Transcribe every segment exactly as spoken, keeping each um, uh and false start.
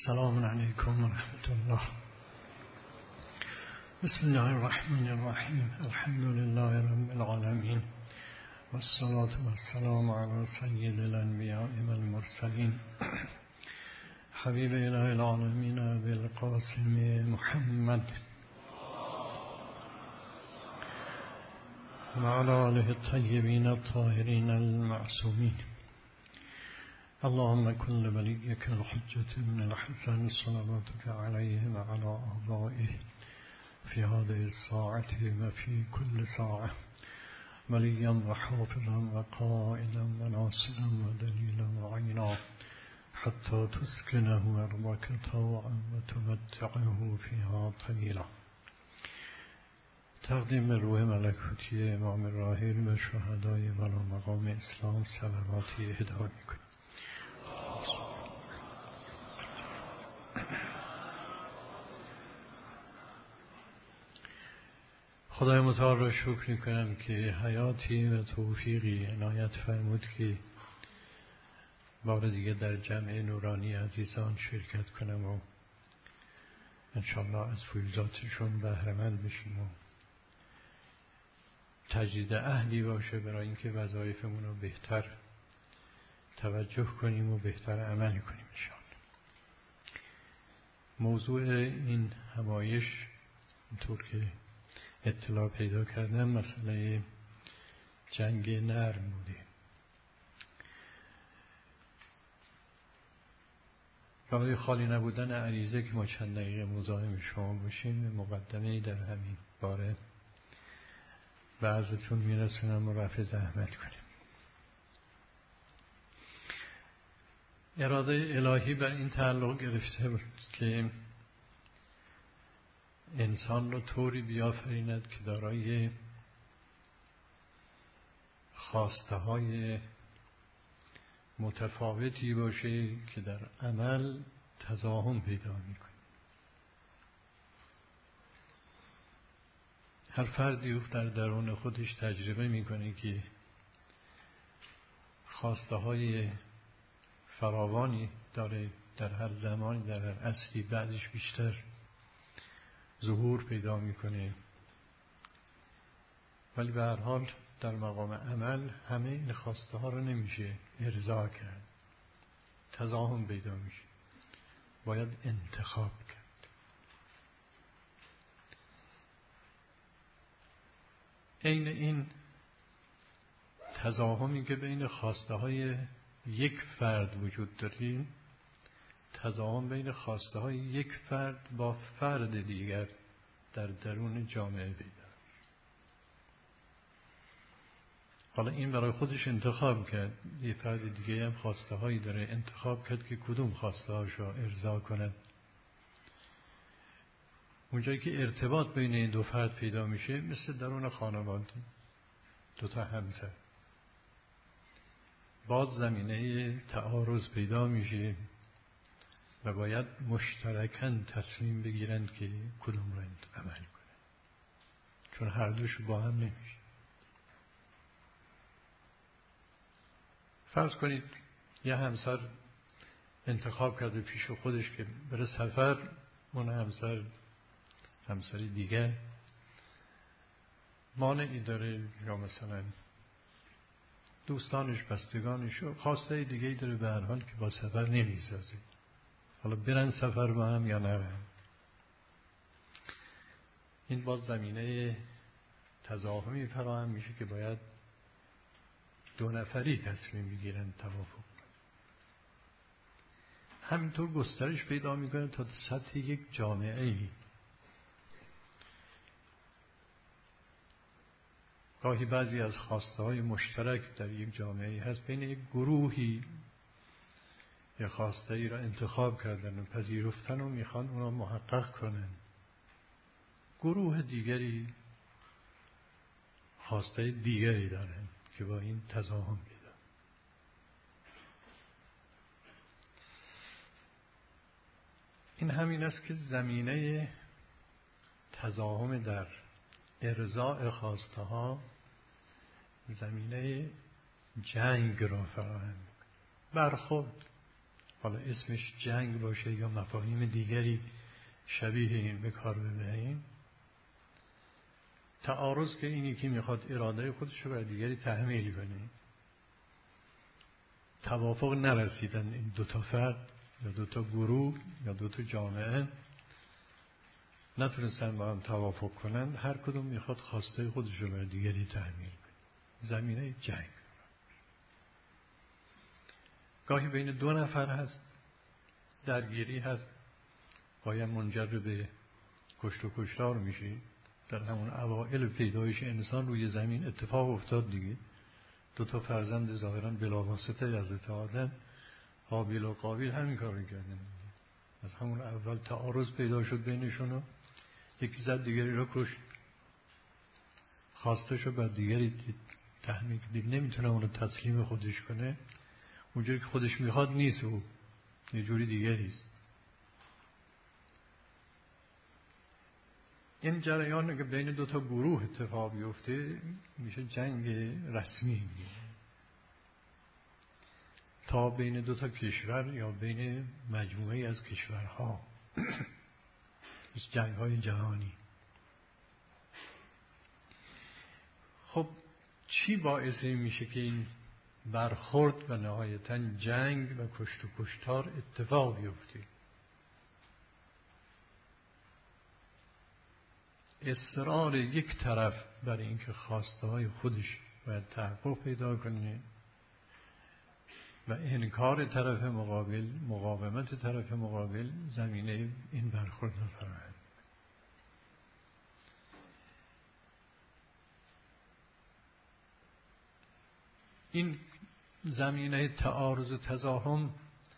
السلام علیکم و رحمت الله. بسم الله الرحمن الرحیم. الحمد لله رب العالمین و الصلاة و السلام علی سید الانبیاء و المرسلین حبیب اله العالمین ابی القاسم محمد و علی آله الطیبین الطاهرین المعصومین. اللهم كن لوليك الحجة ابن الحسن صلواتك عليه وعلى آبائه في هذه الساعة وفي كل ساعة وليا وحافظا وقائدا وناصرا ودليلا وعينا حتى تسكنه أرضك طوعا وتمتعه فيها طويلا. تقدیم روح ملکوتی امام راحل و شهدای والا مقام اسلام صلواتی اهدا می‌کنیم. خدای متعال را شکر کنم که حیاتی و توفیقی عنایت فرمود که بار دیگه در جمع نورانی عزیزان شرکت کنم و انشاءالله از فیوزاتشون بهره مند بشیم و تجدید اهلی باشه برای اینکه وظایفمون رو بهتر توجه کنیم و بهتر عمل کنیم انشاءالله. موضوع این همایش اینطور که اطلاع پیدا کردم مسئله جنگ نرم بوده. برای خالی نبودن عریضه که ما چند دقیقه مزاحم شما باشیم مقدمه‌ای در همین باره به عرضتون میرسونم و رفع زحمت کنیم. اراده الهی بر این تعلق گرفته بود که انسان را طوری بیافریند که دارای خواسته های متفاوتی باشه که در عمل تضاهم پیدا میکنه. هر فردی در درون خودش تجربه میکنه که خواسته های فراوانی داره در هر زمانی، در هر عصری، بعضیش بیشتر ظهور پیدا میکنه، ولی به هر حال در مقام عمل همه این خواسته ها رو نمیشه ارضا کرد، تضاهم پیدا میشه، باید انتخاب کرد. عین این تضاهمی که بین خواسته های یک فرد وجود داره، تضاهم بین خواسته های یک فرد با فرد دیگر در درون جامعه پیدا. حالا این برای خودش انتخاب کرد، یه فرد دیگه هم خواسته هایی داره، انتخاب کرد که کدوم خواسته هاشو ارضا کند. اونجایی که ارتباط بین این دو فرد پیدا میشه مثل درون خانواده، دو تا همسر، باز زمینه تعارض پیدا میشه و باید مشترکاً تصمیم بگیرند که کدوم رو عمل کنند، چون هر دوش با هم نمیشه. فرض کنید یه همسر انتخاب کرده پیش خودش که بره سفر، اون همسر همسری دیگر مانعی داره یا مثلا دوستانش، بستگانش و خواسته دیگه‌ای داره، به هر حال که با سفر نمیسازه. حالا برن سفر با هم یا نرن، این باز زمینه تضاهمی فراهم میشه که باید دو نفری تصمیم بگیرن، توافق. همینطور گسترش پیدا میکنه تا سطح یک جامعه ای. گاهی بعضی از خواسته های مشترک در یک جامعه هست، بین یک گروهی یه خواسته ای را انتخاب کردن و پذیرفتن و میخوان اونا محقق کنن، گروه دیگری خواسته دیگری دارن که با این تضاهم پیدا. این همین است که زمینه تضاهم در ارضاء خواسته ها زمینه جنگ را فراهم می‌کنه، برخورد حالا اسمش جنگ باشه یا مفاهیم دیگری شبیه این به کار ببریم، تعارض که اینی که میخواد اراده خودش رو بر دیگری تحمیل کنه، توافق نرسیدن این دوتا فرد یا دوتا گروه یا دوتا جامعه نتونستن با هم توافق کنن، هر کدوم میخواد خواسته خودش رو بر دیگری تحمیل کنه. زمینه جنگ گاهی بین دو نفر هست، درگیری هست، گاهی منجر به کشت و کشتار میشه. در همون اوائل پیدایش انسان روی زمین اتفاق افتاد دیگه. دو تا فرزند ظاهرا بلاواسطه حضرت آدم، هابیل و قابیل، همین کار رو کردن. از همون اول تعارض پیدا شد بینشون، یکی زد دیگری رو کشت، خواسته شو بر دیگری تحمیل دید، نمیتونه اون رو تسلیم خودش کنه، اونجوری که خودش میخواد نیست، او یه جوری دیگریست. این جریان که بین دو تا گروه اتفاق بیفته میشه جنگ رسمی، تا بین دو تا کشور یا بین مجموعه از کشورها جنگ های جهانی. خب چی باعث میشه که این برخورد و نهایتاً جنگ و کشت و کشتار اتفاق بیفته؟ اصرار یک طرف برای اینکه خواسته های خودش باید تحقق پیدا کنه و انکار طرف مقابل، مقاومت طرف مقابل، زمینه این برخورد رو فراهم. این زمینه تعارض و تزاحم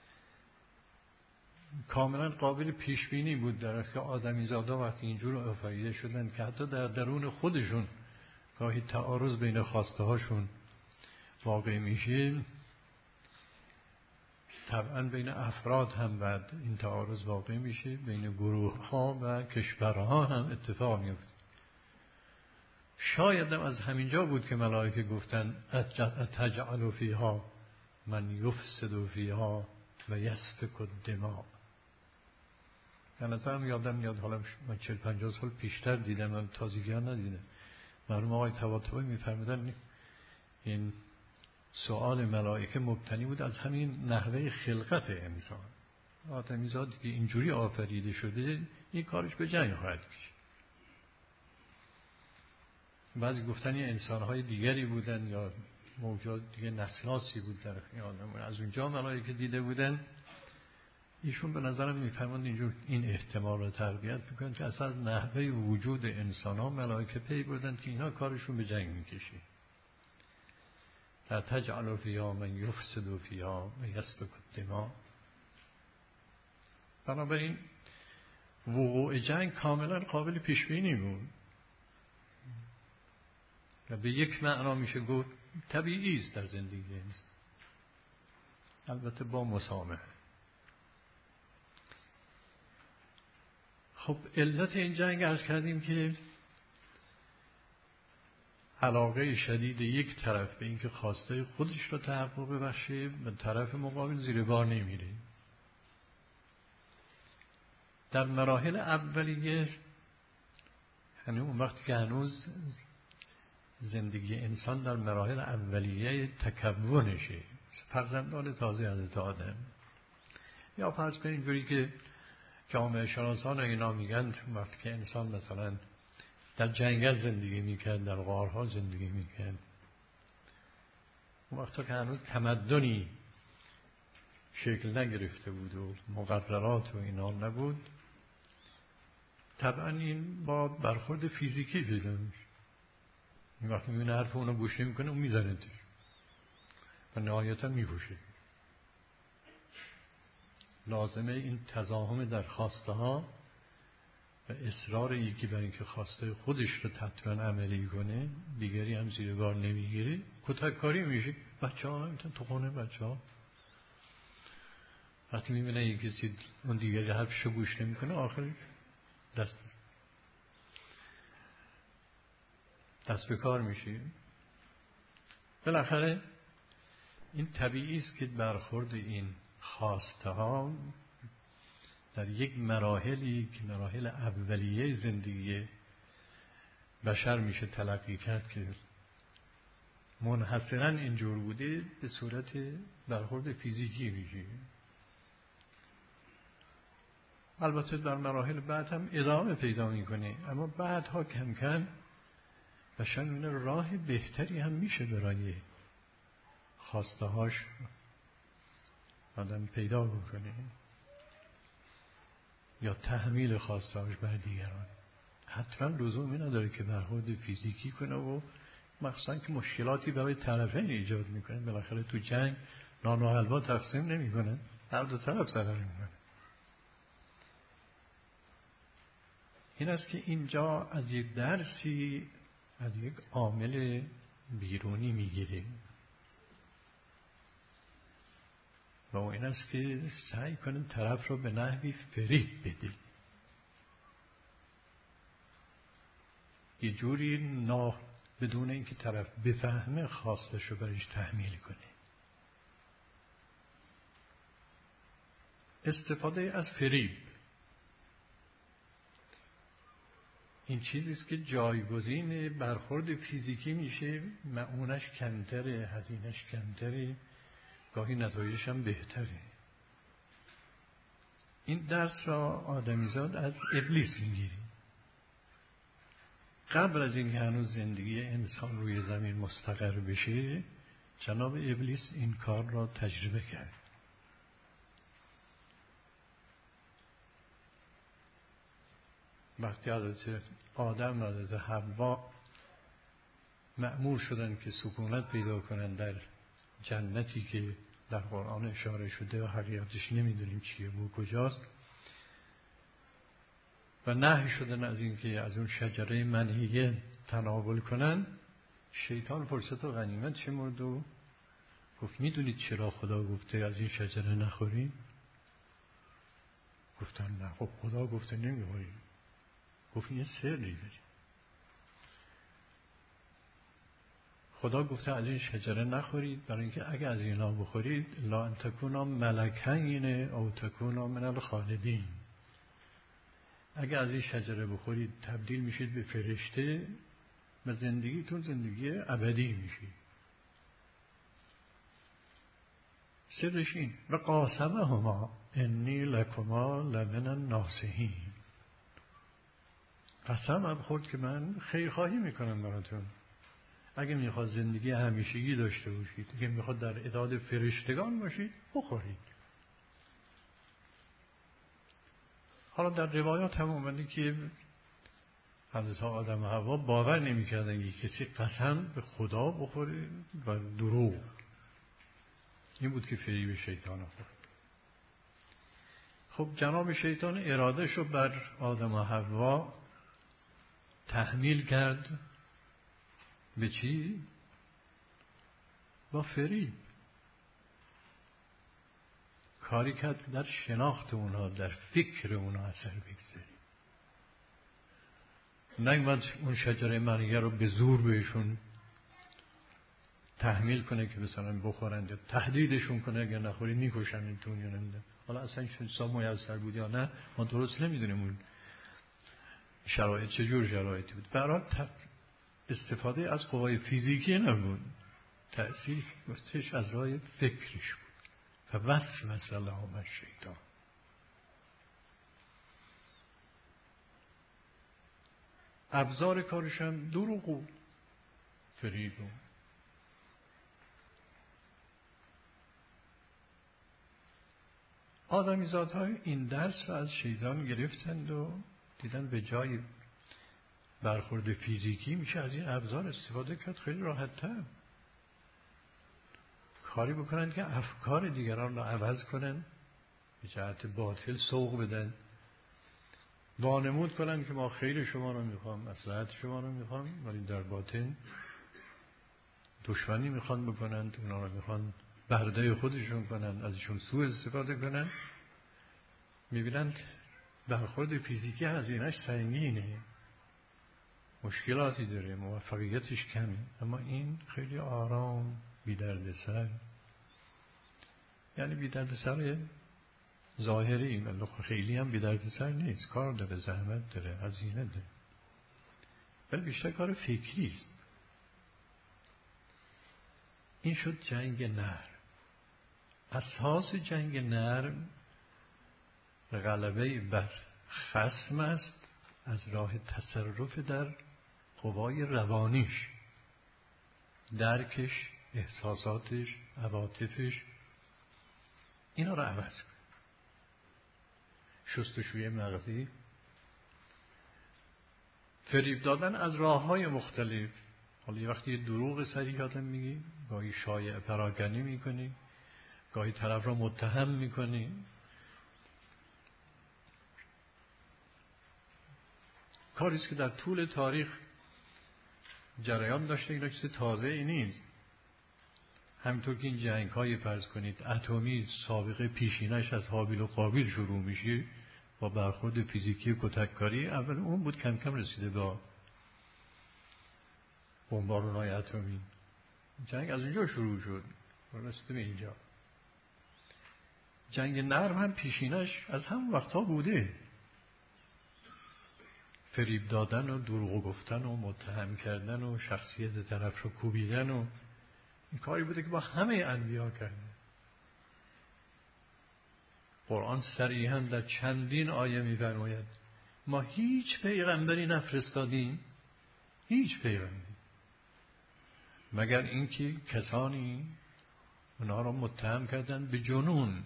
کاملا قابل پیش بینی بود، در حالی که آدمی زادا وقتی اینجور آفریده شدن که حتی در درون خودشون گاهی تعارض بین خواسته هاشون واقع میشه، طبعا بین افراد هم بعد این تعارض واقع میشه، بین گروه ها و کشورها هم اتفاق میفته. شاید هم از همینجا بود که ملائکه گفتن اتجعل فیها من یفسد فیها و یسفک الدماء. به نظرم یادم میاد، حالا من چهل پنجاه سال پیشتر دیدم، من تازگی ها ندیدم، مرحوم آقای طباطبایی میفرمودن این سؤال ملائکه مبتنی بود از همین نحوه خلقت انسان. آدمیزادی که اینجوری آفریده شده، این کارش به جنگ خواهد کشید. بعضی گفتن این انسان‌های دیگری بودن یا موجود دیگه نسلاسی بود در خیالمون، از اونجا ملائکه دیده بودن. ایشون به نظرم میفرماند اینجور این احتمال رو تربیت میکنن که اصلا از نحوه وجود انسان‌ها ملائکه پی بردن که اینا کارشون به جنگ میکشه. لا تجعل فیها من یفسد فیها و یسفک الدماء. بنابراین وقوع جنگ کاملا قابل پیش بینی بود و به یک معنا میشه گفت طبیعی است در زندگی انسان، البته با مسامحه. خب علت این جنگ عرض کردیم که علاقه شدید یک طرف به اینکه خواسته خودش رو تحقق ببخشه و طرف مقابل زیر بار نمیره. در مراحل اولیه، یعنی اون وقتی که هنوز زندگی انسان در مراحل اولیه تکونشه، فرزندان تازه حضرت آدم، یا فرض کنید اینجوری که جامعه شناسان اینا میگن وقتی که انسان مثلا در جنگل زندگی میکرد، در غارها زندگی میکرد، اون وقتا که هنوز تمدنی شکل نگرفته بود و مقررات و اینا نبود، طبعا این با برخورد فیزیکی پیدا میشه. این وقتی میبینه حرف اونو گوش نمیکنه، اون میزنه توش و نهایتا میکشه. لازمه این تزاحم در خواسته ها و اصرار یکی برای اینکه خواسته خودش رو تطبیقاً عملی کنه، دیگری هم زیر بار نمیگیره، کتککاری میشه. بچه ها هم تو خونه بچه ها وقتی میبینه یکی کسی اون دیگری حرفشو گوش نمیکنه، آخر دست دست به کار میشه. بالاخره این طبیعی است که برخورد این خواسته ها در یک مراحلی که مراحل اولیه زندگی بشر میشه تلقی کرد که منحصراً اینجور بوده، به صورت برخورد فیزیکی میشه. البته در مراحل بعد هم ادامه پیدا میکنه، اما بعدها کم کم بشر این راه بهتری هم میشه برای خواسته هاش آدم پیدا بکنه یا تحمیل خواسته هاش بر دیگران. حتما لزومی نداره که برخورد فیزیکی کنه و مخصوصا که مشکلاتی برای طرفین ایجاد میکنه. بالاخره تو جنگ نان و حلوا تقسیم نمیکنه، هر دو طرف ضرر میکنه. این است که اینجا از یک درسی از یک عامل بیرونی میگیره و این است که سعی کنیم طرف رو به نحوی فریب بده، یه جوری نا بدون اینکه طرف بفهمه خواستش رو برایش تحمیل کنه. استفاده از فریب این چیزی است که جایگزین برخورد فیزیکی میشه، معونش کمتره، هزینهش کمتره، گاهی نتایجش هم بهتره. این درس را آدمیزاد از ابلیس میگیره. قبل از این که هنوز زندگی انسان روی زمین مستقر بشه، جناب ابلیس این کار را تجربه کرد. وقتی حضرت آدم و حضرت حوا مأمور شدن که سکونت پیدا کنن در جنتی که در قرآن اشاره شده و حقیقتش نمیدونیم چیه و کجاست، و نهی شدن از این که از اون شجره منهیه تناول کنن، شیطان فرصت و غنیمت شمرد و گفت میدونید چرا خدا گفته از این شجره نخورید؟ گفتن نه. خب خدا گفته نمیخورید. گفت یه سری داری. خدا گفته از این شجره نخورید برای اینکه اگر از اینا بخورید لا ان تکونا ملکین او تکونا من الخالدین، اگر از این شجره بخورید تبدیل میشید به فرشته و زندگیتون زندگی ابدی میشید. سرش این و قاسمهما انی لکما لمن الناصحین، قسم هم خورد که من خیرخواهی میکنم براتون، اگه میخواد زندگی همیشگی داشته باشید، اگه میخواد در اعداد فرشتگان باشید، بخورید. حالا در روایات هم اومده که حضرت آدم و حوا باور نمیکردن که کسی قسم به خدا بخوره و دروغ. این بود که فریب شیطان خورد. خب جناب شیطان ارادهش رو بر آدم و حوا تحمیل کرد. به چی؟ با فریب. کاری کرد در شناخت اونها، در فکر اونها اثر بگذاری. نگوید اون شجره منیه رو به زور بهشون تحمیل کنه که مثلا بخورند، تهدیدشون کنه اگر نخوری میکشن این تون یا نمیدن. حالا اصلا حساب میسر بود یا نه ما درست نمیدونیم اون شرایط چجور شرایطی بود. برای استفاده از قوای فیزیکی نبود، تأثیر گفتش از راه فکرش بود. فوسوس لهما الشیطان. ابزار کارش هم دروغ و فریب و آدمیزادهای این درس رو از شیطان گرفتند و دیدن به جای برخورد فیزیکی میشه از این ابزار استفاده کرد خیلی راحت‌تر. کاری بکنن که افکار دیگران رو عوض کنن، به جهت باطل سوق بدن، وانمود کنن که ما خیر شما رو میخوام، مصلحت شما رو میخوام، ولی در باطن دشمنی میخوان بکنن، اونا رو میخوان برده خودشون کنن، ازشون سوء استفاده کنن. میبینن برخورد فیزیکی هزینه‌اش سنگینه، مشکلاتی داره، موفقیتش کمه، اما این خیلی آرام، بی دردسر. یعنی بی درد سر ظاهری، ولی خیلی هم بی درد سر نیست، کار داره، زحمت داره، هزینه داره، ولی بیشتر کار فکری است. این شد جنگ نرم. اساس جنگ نرم غلبه بر خصم است از راه تصرف در قوای روانیش، درکش، احساساتش، عواطفش، اینا رو عوض کن. شستشوی مغزی، فریب دادن از راه‌های مختلف. حالا یه وقتی یه دروغ صریح آدم میگی، گاهی شایعه پراکنی میکنی، گاهی طرف را متهم میکنی. کاریست که در طول تاریخ جریان داشته، اینا چیز تازه ای نیست. همینطور که این جنگ های فرض کنید اتمی سابقه پیشینش از هابیل و قابیل شروع میشه با برخورد فیزیکی کتککاری، اول اون بود، کم کم رسیده به بمبارون‌های اتمی. جنگ از اونجا شروع شد و رسیده به اینجا. جنگ نرم هم پیشینش از همون وقتها بوده. فریب دادن و دروغ گفتن و متهم کردن و شخصیت طرف رو کوبیدن و این کاری بوده که با همه انبیا کرده. قرآن صریحاً در چندین آیه می‌فرماید ما هیچ پیغمبری نفرستادیم، هیچ پیغمبری، مگر اینکه کسانی اونها را متهم کردن به جنون،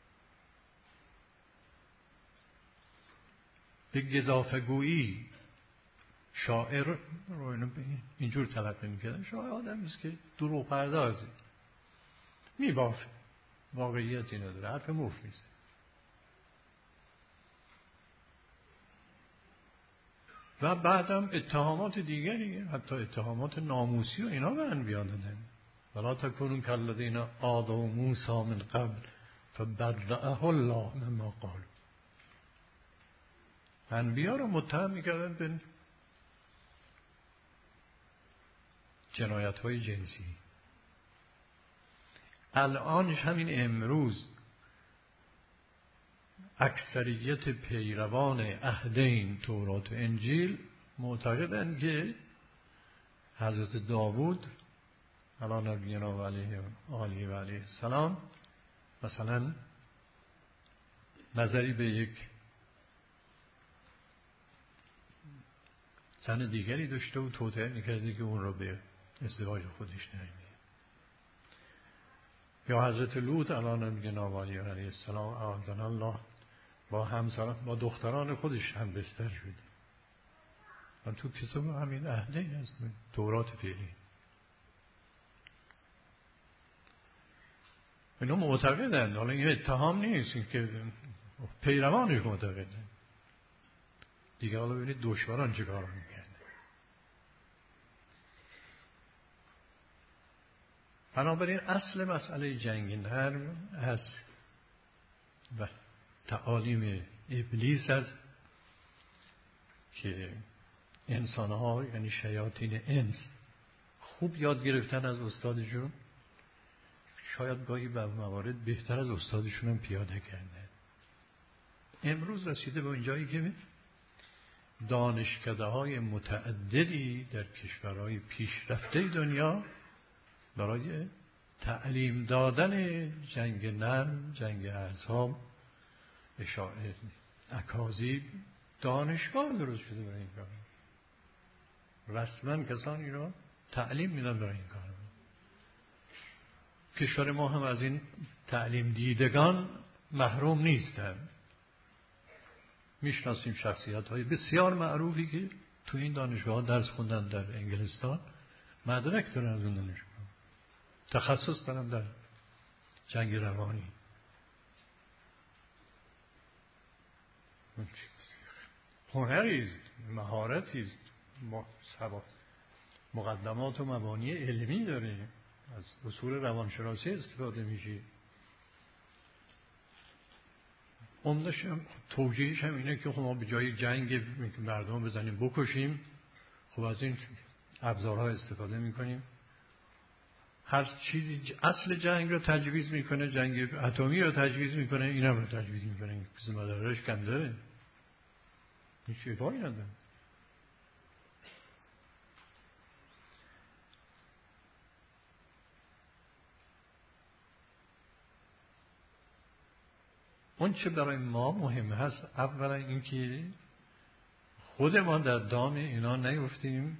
به گزافه‌گویی. شاعر رو اینجور تلقی می‌کردن، شاعر آدمی است که دروغ پردازه، میبافه، واقعیتی نداره، حرف مفت میزنه. و بعدم اتهامات دیگری، حتی اتهامات ناموسی و اینا به انبیا دادن. ولا تکونوا کالذین آذوا موسی من قبل فبرأه الله مما قالوا. انبیا رو متهم میکردن به جنایت‌های جنسی. الانش همین امروز اکثریت پیروان عهدین تورات و انجیل معتقدند که حضرت داوود علی نبینا و علیه آله و علیه السلام مثلا نظری به یک زن دیگری داشته و توطئه میکرده که اون رو به ازدواج خودش نمیده. یا حضرت لوط علی نبینا و علیه السلام اعاذنا الله با همسران با دختران خودش هم بستر شده. من تو کتاب همین عهده هست، تورات فعلی. اینا معتقدند، حالا این اتهام نیست، این که پیروانش معتقدند دیگه. حالا ببینید دشمنان چه کار میکنن. بنابراین اصل مسئله جنگ نرم از و تعالیم ابلیس است که انسان‌ها یعنی شیاطین انس خوب یاد گرفتن از استادشون، شاید گاهی به موارد بهتر از استادشون هم پیاده کردن. امروز رسیده به این جایی که دانشکده‌های متعددی در کشورهای پیشرفته دنیا برای تعلیم دادن جنگ نرم، جنگ اعصاب، اشاعه، اکاذیب دانشگاه درست شده برای این کار. رسما کسانی را تعلیم میدن برای این کار. کشور ما هم از این تعلیم دیدگان محروم نیستند. میشناسیم شخصیت های بسیار معروفی که تو این دانشگاه درس خوندن در انگلستان، مدرک دارن از اون دانشگاه، تخصص دارن در جنگ روانی. هنری است، مهارتی است، مقدمات و مبانی علمی داره، از اصول روانشناسی استفاده میشه. عمدش هم توجیهش هم اینه که خب ما به جای جنگ مردم بزنیم بکشیم، خب از این ابزارها استفاده میکنیم، هر چیزی اصل جنگ رو تجویز میکنه، جنگ اتمی رو تجویز میکنه، اینم رو تجویز میکنه. پس مدارش کم داره، هیچ اشکالی نداره. اون چه برای ما مهم هست، اولا اینکه خود ما در دام اینا نیفتیم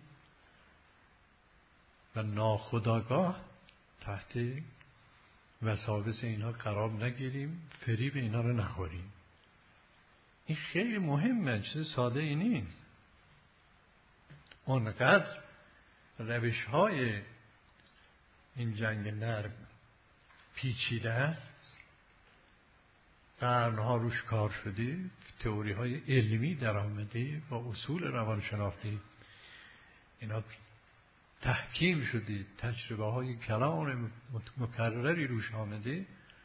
و ناخودآگاه تحت وساوس اینا قرار نگیریم، فریب اینا رو نخوریم. این خیلی مهمه، چیز ساده ای نیست. اونقدر روش های این جنگ نرم پیچیده است، قرنها روش کار شده، تئوری های علمی در آمده و اصول روانشناختی اینا تحکیم شده، تجربه های کلان مکرری روش آمده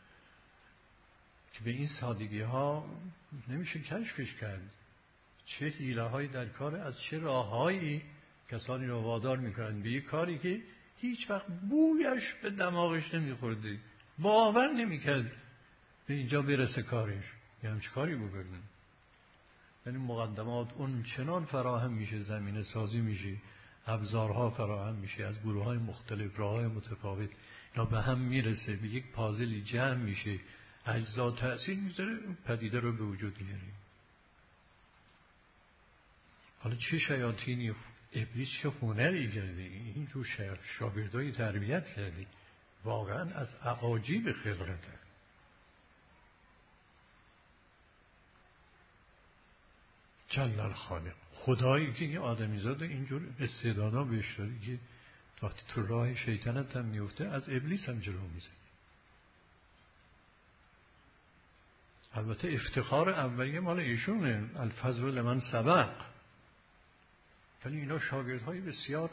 که به این سادگی ها نمیشه کشفش کرد. چه حیله هایی در کار، از چه راه هایی کسانی رو وادار میکنند به یک کاری که هیچ وقت بویش به دماغش نمیخورده، باور نمیکرد به اینجا برسه کارش، یه همچه کاری بکنه. یعنی مقدمات اون چنان فراهم میشه، زمینه سازی میشه، ابزارها فراهم میشه از گروه های مختلف، راه های متفاوت، یا به هم میرسه، به یک پازلی جمع میشه، اجزا تأثیر میذاره، پدیده رو به وجود میاره. حالا چه شیاطینی، ابلیس چه هنری کرده، این رو شاگردای تربیت کرده، واقعا از اعاجیب خلقته. جل الخالق، خدایی که این آدمیزاد اینجور استعدادا بهش داره که وقتی تو راه شیطنت هم میفته از ابلیس هم جلو میزنی. البته افتخار اولیه مال ایشونه، الفضل لمن سبق، ولی اینا شاگردهای بسیار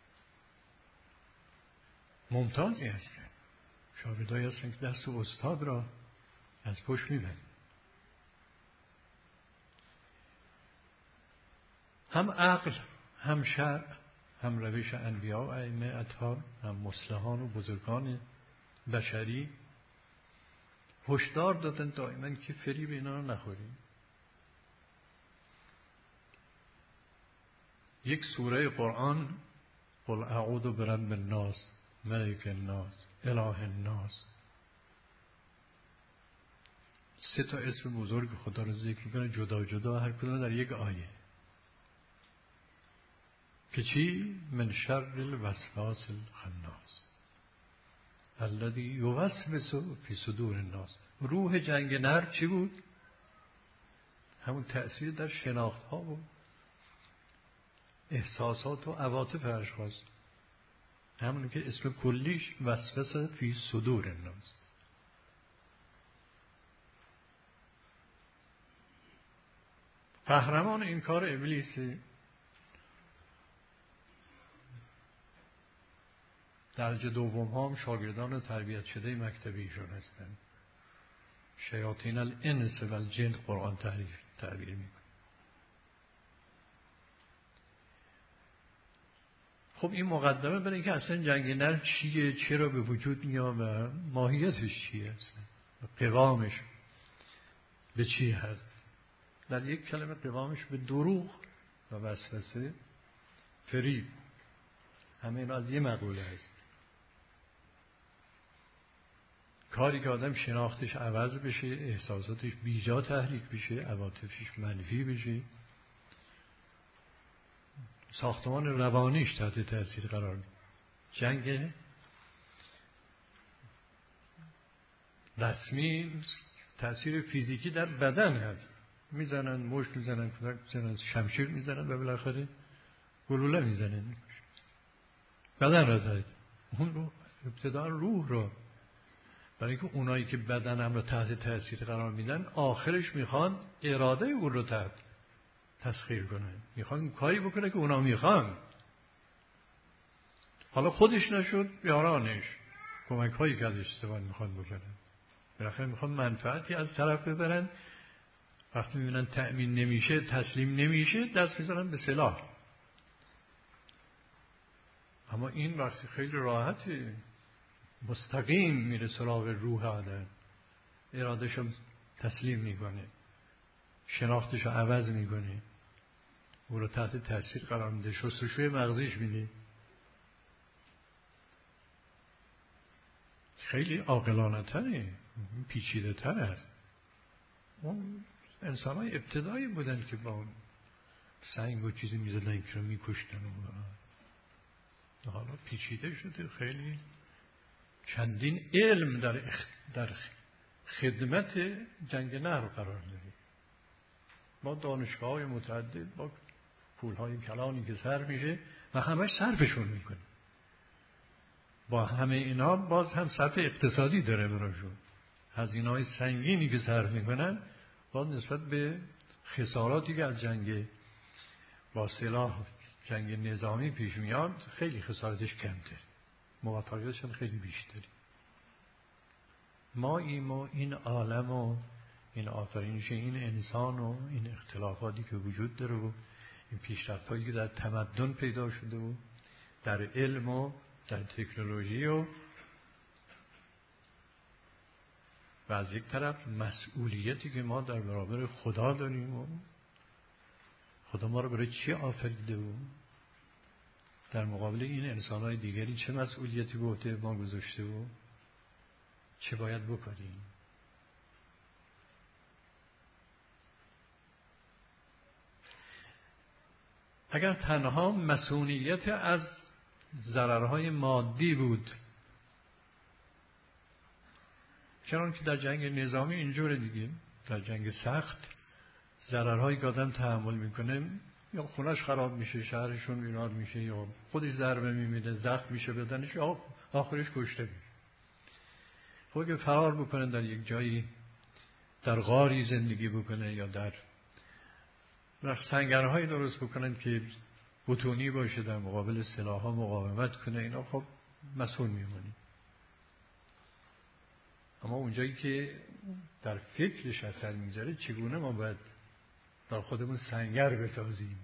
ممتازی هستن، شاگردهایی هستن که دست استاد را از پشت میبرن. هم عقل، هم شرع، هم روش انبیاء و ائمه اطهار، هم مصلحان و بزرگان بشری هشدار دادن دائما که فریب اینا رو نخوریم. یک سوره قرآن، قل اعوذ برب الناس، ملک الناس، اله الناس، سه تا اسم بزرگ خدا رو ذکر میکنه جدا جدا، هر کدوم در یک آیه، که چی؟ من شر الوسواس الخناس الذی یوسوس فی صدور الناس. روح جنگ نر چی بود؟ همون تأثیر در شناخت ها و احساسات و عواطف اشخاص، همون که اسم کلیش وسوسه فی صدور الناس. قهرمان این کار ابلیسه. درجه دوم ها هم شاگردان تربیت شده مکتبی ایشون هستند. شیاطین الانس و الجن قرآن تعریف تعبیر میکنه. خب این مقدمه برای اینکه اصلا جنگ نر چیه، چرا به وجود میاد و ماهیتش چیه، اصلا قوامش به چی هست. در یک کلمه قوامش به دروغ و وسوسه، فریب، همه اینا از یه مقوله هست. کاری که آدم شناختش عوض بشه، احساساتش بیجا تحریک بشه، عواطفش منفی بشه، ساختمان روانیش تحت تاثیر قرار میگیره. جنگ رسمی تاثیر فیزیکی در بدن هست، میزنن مشت میزنن کدک میزنن شمشیر میزنن و بالاخره گلوله میزنن، بدن را زد. اون رو ابتدا روح رو، برای اینکه اونایی که بدن هم رو تحت تاثیر قرار میدن آخرش میخوان اراده اون رو تحت تسخیر کنه، میخوان کاری بکنه که اونا میخوان. حالا خودش نشد، یارانش کمک هایی که ازش استفاده میخوان بکنن، بالاخره میخوان منفعتی از طرف ببرن. وقتی میبینن تأمین نمیشه، تسلیم نمیشه، دست میزنن به سلاح. اما این وقتی خیلی راحته، مستقیم میره سراغ روح آدم، ارادهشو تسلیم میکنه، شناختشو عوض میکنه، او رو تحت تاثیر قرار میده، شستشوی مغزیش میده. خیلی عاقلانه تره، پیچیده تر است. اون انسان های ابتدایی بودن که با سنگ و چیزی میزدن که رو میکشتن و حالا پیچیده شده. خیلی چندین علم در در خدمت جنگ نهر قرار داره، با دانشگاه های متعدد، با پول های کلانی که صرف میشه و همش صرفشون میکنه. با همه اینا باز هم صرف اقتصادی داره براشون. هزینه های سنگینی که صرف میکنن باز نسبت به خساراتی که از جنگ با سلاح، جنگ نظامی پیش میاد، خیلی خسارتش کمتر، موفقیتشون خیلی بیشتری. ما ایم و این عالم و این آفرینش این انسان و این اختلافاتی که وجود داره و این پیشرفت‌هایی که در تمدن پیدا شده و در علم و در تکنولوژی و و از یک طرف مسئولیتی که ما در برابر خدا داریم و خدا ما رو برای چی آفریده و در مقابل این انسان‌های دیگری چه مسئولیتی به عهده ما گذاشته و چه باید بکنیم. اگر تنها مسئولیت از ضررهای مادی بود، چون که در جنگ نظامی اینجوره دیگه، در جنگ سخت ضررهایی که آدم تحمل میکنه، یا خونش خراب میشه، شهرشون ویران میشه، یا خودش ضربه میمیره، زخم میشه بدنش، یا آخرش کشته میشه. خب که فرار بکنه، در یک جایی در غاری زندگی بکنه یا در سنگرهایی درست بکنن که بتونی باشه در مقابل سلاح‌ها مقاومت کنه، اینا خب مسئول میمونی. اما اونجایی که در فکرش اثر میذاره، چگونه ما باید در خودمون سنگر بسازیم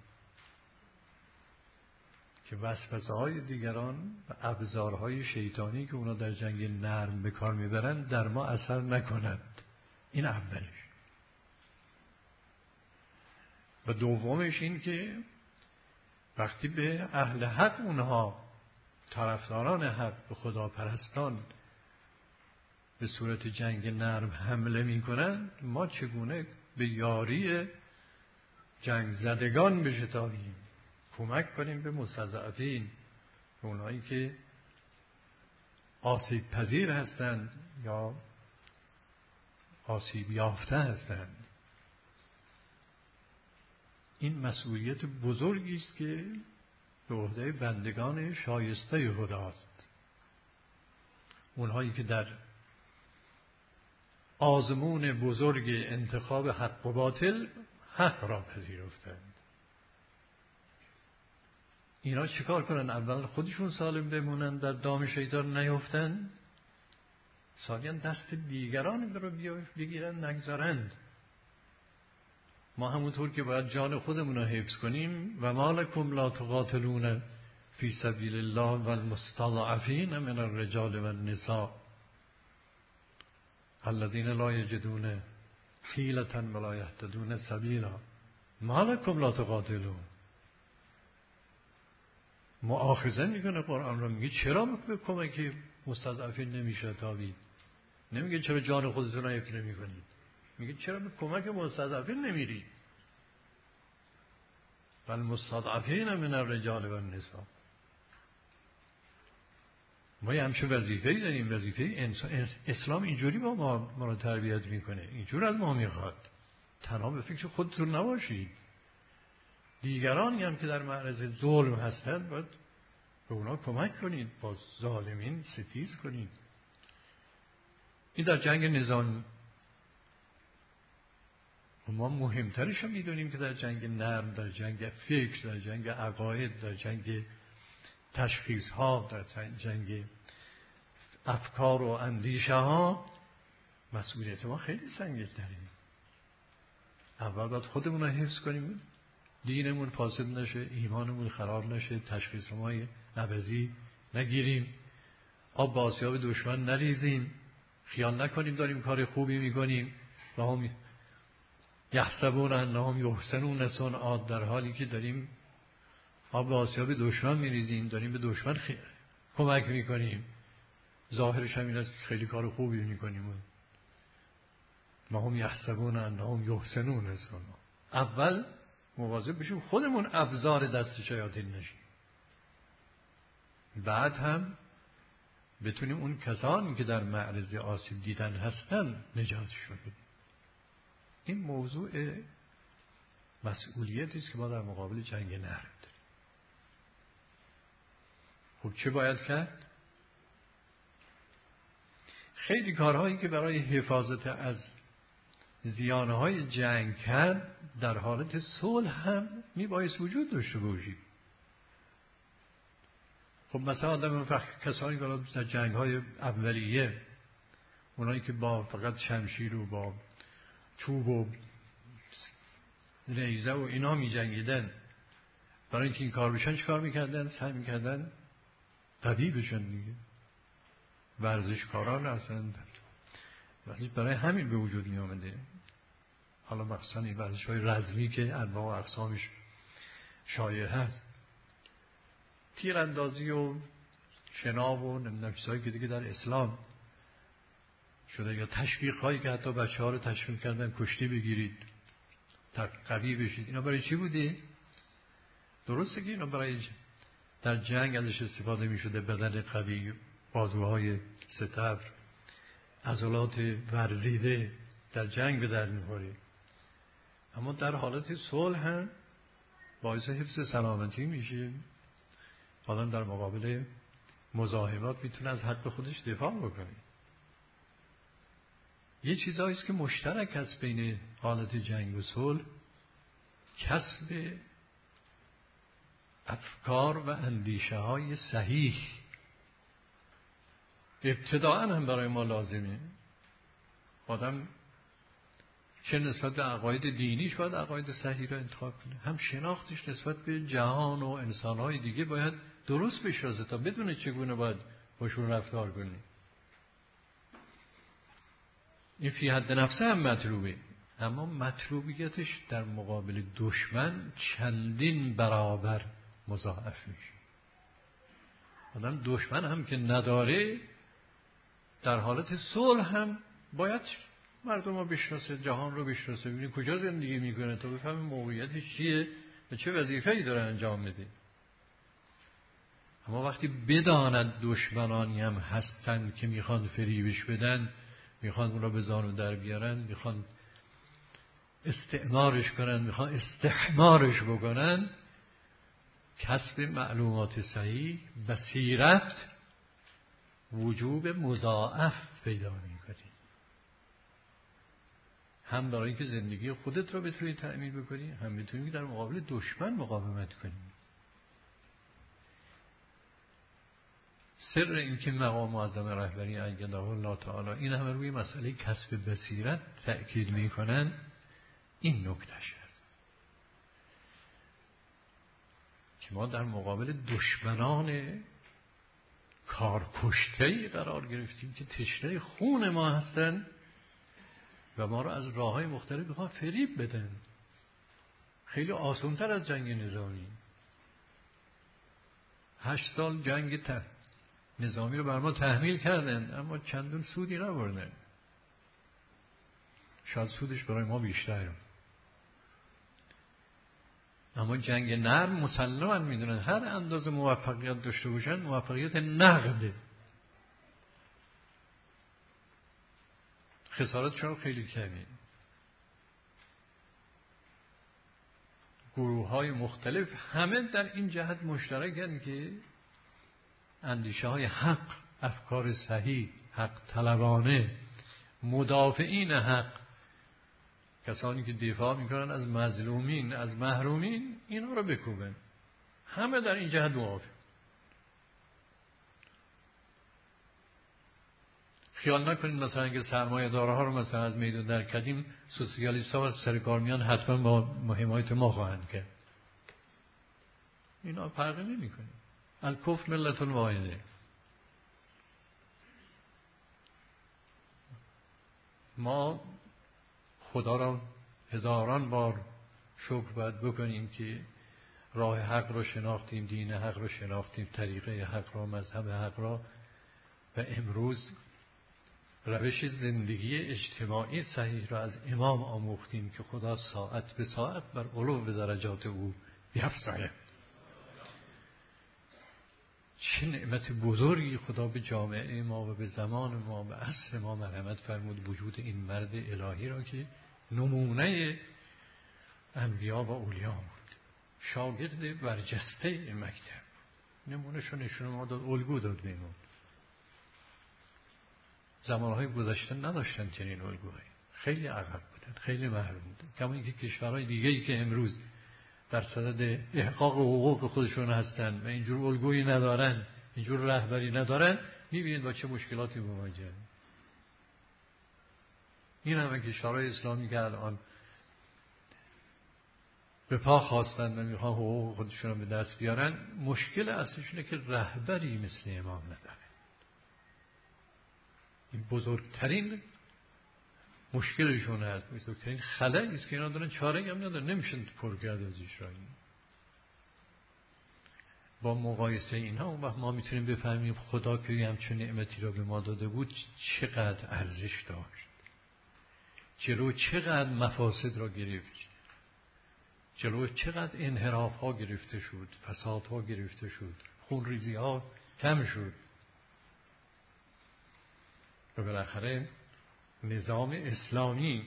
که وسوسه‌های دیگران و ابزارهای شیطانی که اونا در جنگ نرم به کار میبرن در ما اثر نکند. این اولش. و دومش این که وقتی به اهل حق، اونها طرفداران حق، به خداپرستان به صورت جنگ نرم حمله میکنن، ما چگونه به یاری جنگ زدگان بشتابیم، کمک کنیم به مستضعفین، به اونایی که آسیب پذیر هستند یا آسیب یافته هستند. این مسئولیت بزرگی است که به عهده بندگان شایسته خداست، اونهایی که در آزمون بزرگ انتخاب حق و باطل حق را پذیرفتند. اینا چیکار کنن؟ اول خودشون سالم بمونن، در دام شیطان نیفتن، ثانیاً دست دیگران رو بگیرن نگذارند. ما همونطور که باید جان خودمون رو حفظ کنیم، و ما لکم لا تقاتلون فی سبیل الله والمستضعفین من الرجال والنساء الذین لا یجدون حیلة ولا یهتدون سبیلا. ما لکم لا تقاتلون. مؤاخذه میکنه قرآن رو، میگه چرا به کمک مستضعفین نمیشه تابید؟ نمیگه چرا جان خودتون رو حفظ نمیکنید، میگه چرا به کمک مستضعفین نمیرید. والمستضعفین من الرجال والنساء. ما یه همچه وظیفه‌ای داریم، وظیفه انسان. اسلام اینجوری با ما, ما رو تربیت میکنه، اینجور از ما میخواد. تنها به فکر خودتون نباشید، دیگرانی هم که در معرض ظلم هستند باید به اونا کمک کنید، با ظالمین ستیز کنید. این در جنگ نظامی. ما مهمترش هم میدونیم که در جنگ نرم، در جنگ فکر، در جنگ عقاید، در جنگ تشخیص ها، در جنگ افکار و اندیشه ها، مسئولیت ما خیلی سنگین داریم. اول باید خودمون رو حفظ کنیم، دینمون فاسد نشه، ایمانمون خراب نشه، تشخیص های عوضی نگیریم، آب به آسیاب دشمن نریزیم، خیال نکنیم داریم کار خوبی میکنیم و هم یحسبون انهم یحسنون صنعا، در حالی که داریم آب به آسیاب دشمن میریزیم، داریم به دشمن خی... کمک میکنیم. ظاهرش هم این است که خیلی کار خوبی میکنیم. ما هم یحسبون انهم یحسنون صنعا. اول مواظب بشیم خودمون ابزار دست شیاطین نشیم، بعد هم بتونیم اون کسانی که در معرض آسیب دیدن هستن نجاتشون بدیم. این موضوع مسئولیتی است که ما در مقابل جنگ نرم داریم. خب چه باید کرد؟ خیلی کارهایی که برای حفاظت از زیانهای جنگ کرد در حالت صلح هم میبایست وجود داشته باشید. خب مثلا آدم فقط کسانی که در جنگ‌های اولیه، اونایی که با فقط شمشیر و با چوب و نیزه و اینا می جنگیدن، برای اینکه این کار بشن چه کار میکردن؟ سعی میکردن قوی بشن دیگه. ورزشکاران هستن، ورزش برای همین به وجود می آمده. حالا مخصوصا این ورزش‌های رزمی که انواع و اقسامش شایع هست، تیراندازی و شناب و نمیدونم چیزایی که دیگه در اسلام شده، یا تشویق هایی که حتی بچه ها رو تشویق کردن کشتی بگیرید تا قوی بشید. اینا برای چی بودی؟ درسته که اینا برای در جنگ ازش استفاده می شده، بدن قوی، بازوهای ستبر، عضلات ورزیده در جنگ به در می‌خوره، اما در حالت صلح هم باعث حفظ سلامتی میشه. آدم در مقابل مزاحمات میتونه از حق خودش دفاع بکنه. یه چیزایی است که مشترک است بین حالت جنگ و صلح، کسب افکار و اندیشه های صحیح ابتداءً هم برای ما لازمه. آدم چه نسبت به عقاید دینیش باید عقاید صحیح را انتخاب کنه، هم شناختش نسبت به جهان و انسانهای دیگه باید درست بشناسه تا بدونه چگونه باید باشون رفتار کنه. این فی حد نفسه هم مطلوبه، اما مطلوبیتش در مقابل دشمن چندین برابر مضاعف میشه. آدم دشمن هم که نداره، در حالت صلح هم باید مردم رو بشناسه، جهان رو بشناسه، ببینه کجا زندگی میکنه تا بفهمه موقعیتش چیه و چه وظیفه‌ای داره انجام میده. اما وقتی بداند دشمنانی هم هستن که میخوان فریبش بدن، میخوان اون را به زانو در بیارن، میخوان استعمارش کنن، میخوان استحمارش بکنن، کسب معلومات صحیح، بصیرت، وجوب مضاعف پیدا میکنی. هم برای اینکه زندگی خودت رو بتونی تأمین بکنی، هم بتونی در مقابل دشمن مقاومت کنی. سر این که مقام معظم رهبری ایده الله تعالی این همه روی مسئله کسب بصیرت تأکید میکنن، این نکتهش هست که ما در مقابل دشمنان کارکشته‌ای قرار گرفتیم که تشنه خون ما هستن و ما رو از راه‌های مختلف بخوان فریب بدن. خیلی آسان‌تر از جنگ نظامی. هشت سال جنگ ته نظامی رو بر ما تحمیل کردن، اما چندون سودی نبردن. شاید سودش برای ما بیشتر. اما جنگ نرم مسلماً میدونن هر اندازه موفقیت داشته باشن، موفقیت نقده. خسارتشون خیلی کمی. گروه های مختلف همه در این جهت مشترکن که اندیشه های حق، افکار صحیح، حق طلبانه، مدافعین حق، کسانی که دفاع میکنن از مظلومین، از محرومین، اینا رو بکوبن. همه در این جهت موافق. خیال نکنید مثلا که سرمایه دارها رو مثلا از میدون در کدیم سوسیالیست ها و سرکار میان حتما با حمایت ما خواهند کرد. اینا فرقی نمی کنه. الکفر ملت واحده. ما خدا را هزاران بار شکر باید بکنیم که راه حق را شناختیم، دین حق را شناختیم، طریقه حق را، مذهب حق را، و امروز روش زندگی اجتماعی صحیح را از امام آموختیم که خدا ساعت به ساعت بر علو به درجات او بیفزاید. چه نعمت بزرگی خدا به جامعه ما و به زمان ما و عصر ما مرحمت فرمود، وجود این مرد الهی را که نمونه انبیا و اولیا بود، شاگرد برجسته این مکتب، نمونه شو نشون ما داد، الگو داد بهمون. زمانهای گذشته نداشتن چنین الگوهایی، خیلی عقب بودن، خیلی محروم بودن، کما اینکه کشورهای دیگه‌ای که امروز در صدد احقاق حقوق خودشون هستن و اینجور الگویی ندارن، اینجور رهبری ندارن، میبینید با چه مشکلاتی مواجهن. این همه کشورهای اسلامی که الان به پا خواستن و میخوان حقوق خودشون رو به دست بیارن، مشکل اصلیشونه که رهبری مثل امام نداره. این بزرگترین مشکلشون هست، بزرگترین خلایی است که اینا دارن، چاره‌ای هم ندارن، نمیشن پر کرد از ایشون. با مقایسه اینها اون وقت ما میتونیم بفهمیم خدا که همچون نعمتی را به ما داده بود چقدر ارزش داشت، جلو چقدر مفاسد را گرفت، جلو چقدر انحراف ها گرفته شد، فساد ها گرفته شد، خونریزی ها کم شد و بالاخره نظام اسلامی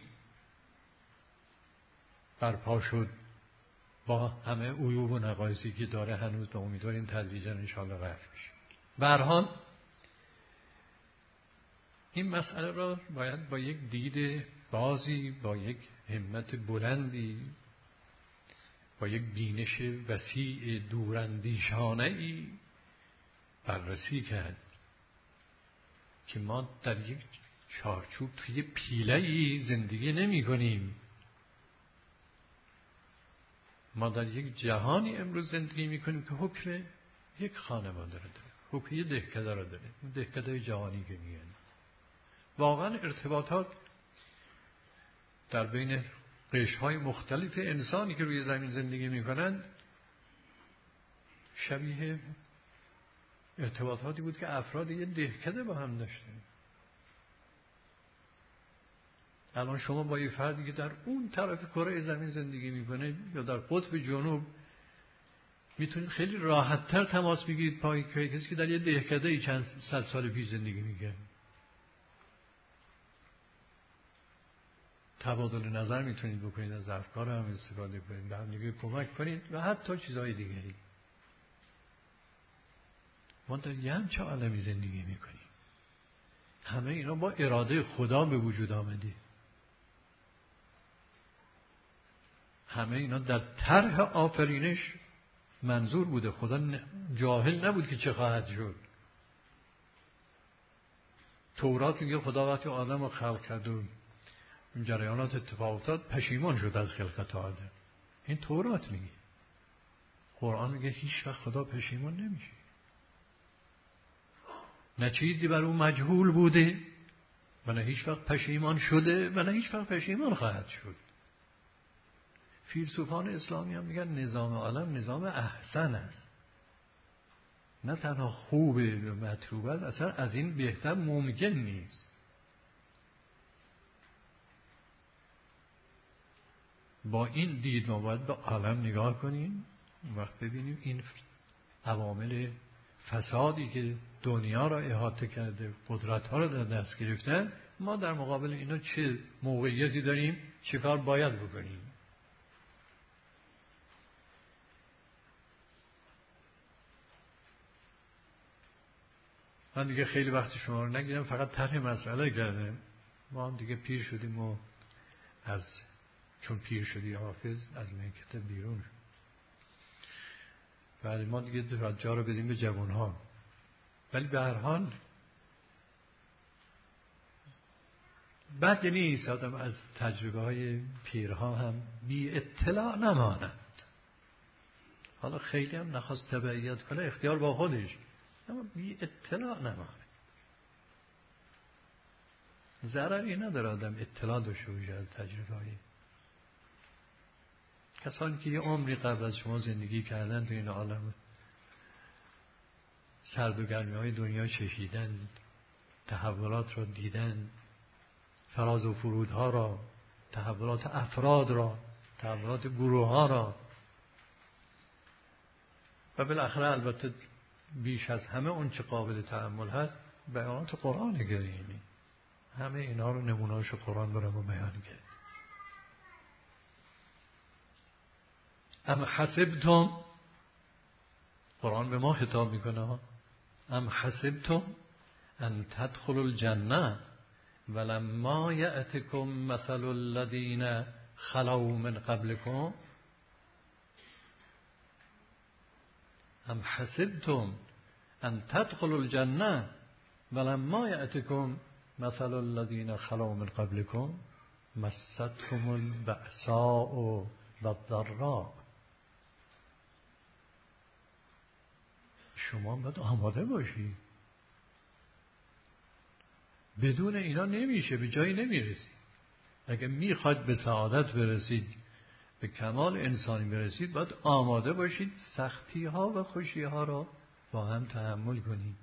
برپا شد با همه عیوب و نقایصی که داره هنوز، و امیدواریم تدریجا انشاءالله رفع بشه. به هر حال این مسئله را باید با یک دید بازی، با یک همت بلندی، با یک بینش وسیع دوراندیشانه‌ای بررسی کرد که ما در یک چارچوب توی پیله‌ای زندگی نمی کنیم. ما در یک جهانی امروز زندگی می کنیم که حکم یک خانواده را داره، حکم یک دهکده را داره، دهکده جهانی که میگن. واقعا ارتباطات در بین قشرهای مختلف انسانی که روی زمین زندگی می کنند شبیه ارتباطاتی بود که افراد یه دهکده با هم داشتن. الان شما با یه فردی که در اون طرف کره زمین زندگی میکنه یا در قطب جنوب میتونید خیلی راحت‌تر تماس بگیرید پای کسی که در یه دهکده چند صد سال پیش زندگی میکنه. تبادل نظر میتونید بکنید، از افکار هم استفاده کنید، به هم دیگه کمک کنید و حتی چیزهای دیگری. ما در یه همچه عالمی زندگی میکنیم، همه اینا با اراده خدا به وجود آمده، همه اینا در طرح آفرینش منظور بوده. خدا جاهل نبود که چه خواهد شد. تورات میگه خدا وقتی آدم رو خلق کرد و این جریانات اتفاق افتاد پشیمان شد از خلقت آدم. این تورات میگه. قرآن میگه هیچ وقت خدا پشیمان نمیشه. نه چیزی بر او مجهول بوده و نه هیچ وقت پشیمان شده و نه هیچ وقت پشیمان خواهد شد. فیلسوفان اسلامی هم میگن نظام عالم نظام احسن است، نه تنها خوبه و مطلوب است، اصلا از این بهتر ممکن نیست. با این دید ما باید به عالم نگاه کنیم، اون وقت ببینیم این عوامل فسادی که دنیا را احاطه کرده، قدرت ها را در دست گرفتن، ما در مقابل اینا چه موقعیتی داریم، چه کار باید بکنیم. من دیگه خیلی وقت شما رو نگیرم، فقط طرح مسئله کردم. ما هم دیگه پیر شدیم و از چون پیر شدی حافظ از مکتب بیرون شد. بعد ما دیگه جا رو بدیم به جوانها. ولی به هر حال بد نیست آدم از تجربه های پیرها هم بی اطلاع نماند. حالا خیلی هم نخواست تبعیت کنه، اختیار با خودش، اما بی اطلاع نماند. ضرری نداره آدم اطلاع داشته باشه از تجربه هایی. کسانی که یه عمری قبل از شما زندگی کردن تو این عالم سرد و گرمی های دنیا چشیدن، تحولات را دیدن، فراز و فرودها را، تحولات افراد را، تحولات گروه ها را، و بالاخره البته بیش از همه اون چه قابل تأمل هست بیانات قرآن کریمی. همه اینا رو نمونه‌اش قرآن برای ما بیان کرد. ام حسبتم، قرآن به ما خطاب میکنه، ام حسبتم ان تدخلوا الجنه ولما یأتکم مثل الذین خلوا من قبلکم. ام حسبتم ان تدخلوا الجنه ولما یأتکم مثل الذین خلوا من قبلکم مستهم البأساء والضراء. شما باید آماده باشی، بدون اینا نمیشه، به جایی نمیرسی. اگه میخواد به سعادت برسید، به کمال انسانی برسید، باید آماده باشید سختی ها و خوشی ها را با هم تحمل کنید.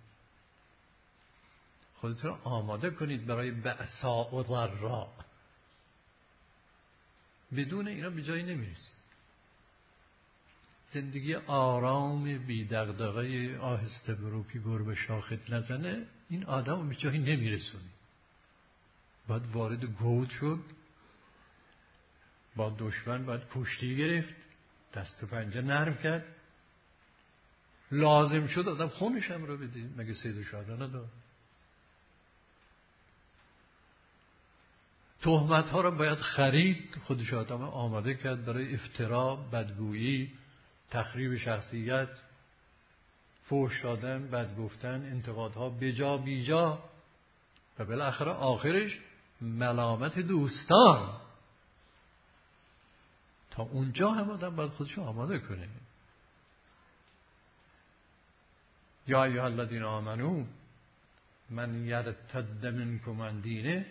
خودتون آماده کنید برای بأساء و ضراء. بدون اینا به جایی نمیرسید. زندگی آرام بی دغدغه آهسته برو که گربه شاخت نزنه، این آدم به جایی نمیرسونی. باید وارد گود شد، با دشمن باید کشتی گرفت، دست و پنجه نرم کرد، لازم شد آدم خونش هم رو بده. مگه سید شهدا نداد؟ تهمت ها رو باید خرید، خودش آدم آماده کرد برای افترا، بدگویی، تخریب شخصیت، فحش دادن، بد گفتن، انتقادها بجا بیجا، و بالاخره آخرش ملامت دوستان. تا اونجا هم آدم باید خودش آماده کنه. یا ایها الذین آمنو من یرتد منکم عن دینه.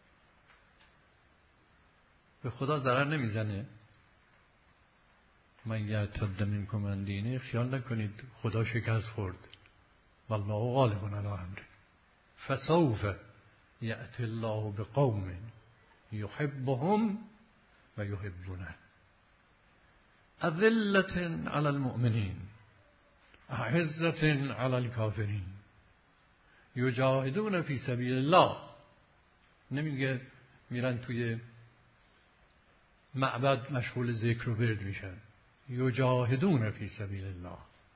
به خدا ضرر نمیزنه. من یرتد منکم عن دینه، خیال نکنید خدا شکست خورد. والله غالب علی امره. فسوف یأتی الله بقوم یحبهم و یحبونه اذلة علی المؤمنین اعزة علی الکافرین یجاهدون فی سبیل الله. نمیگه میرن توی معبد مشغول ذکر و ورد میشن. یجاهدون فی سبیل الله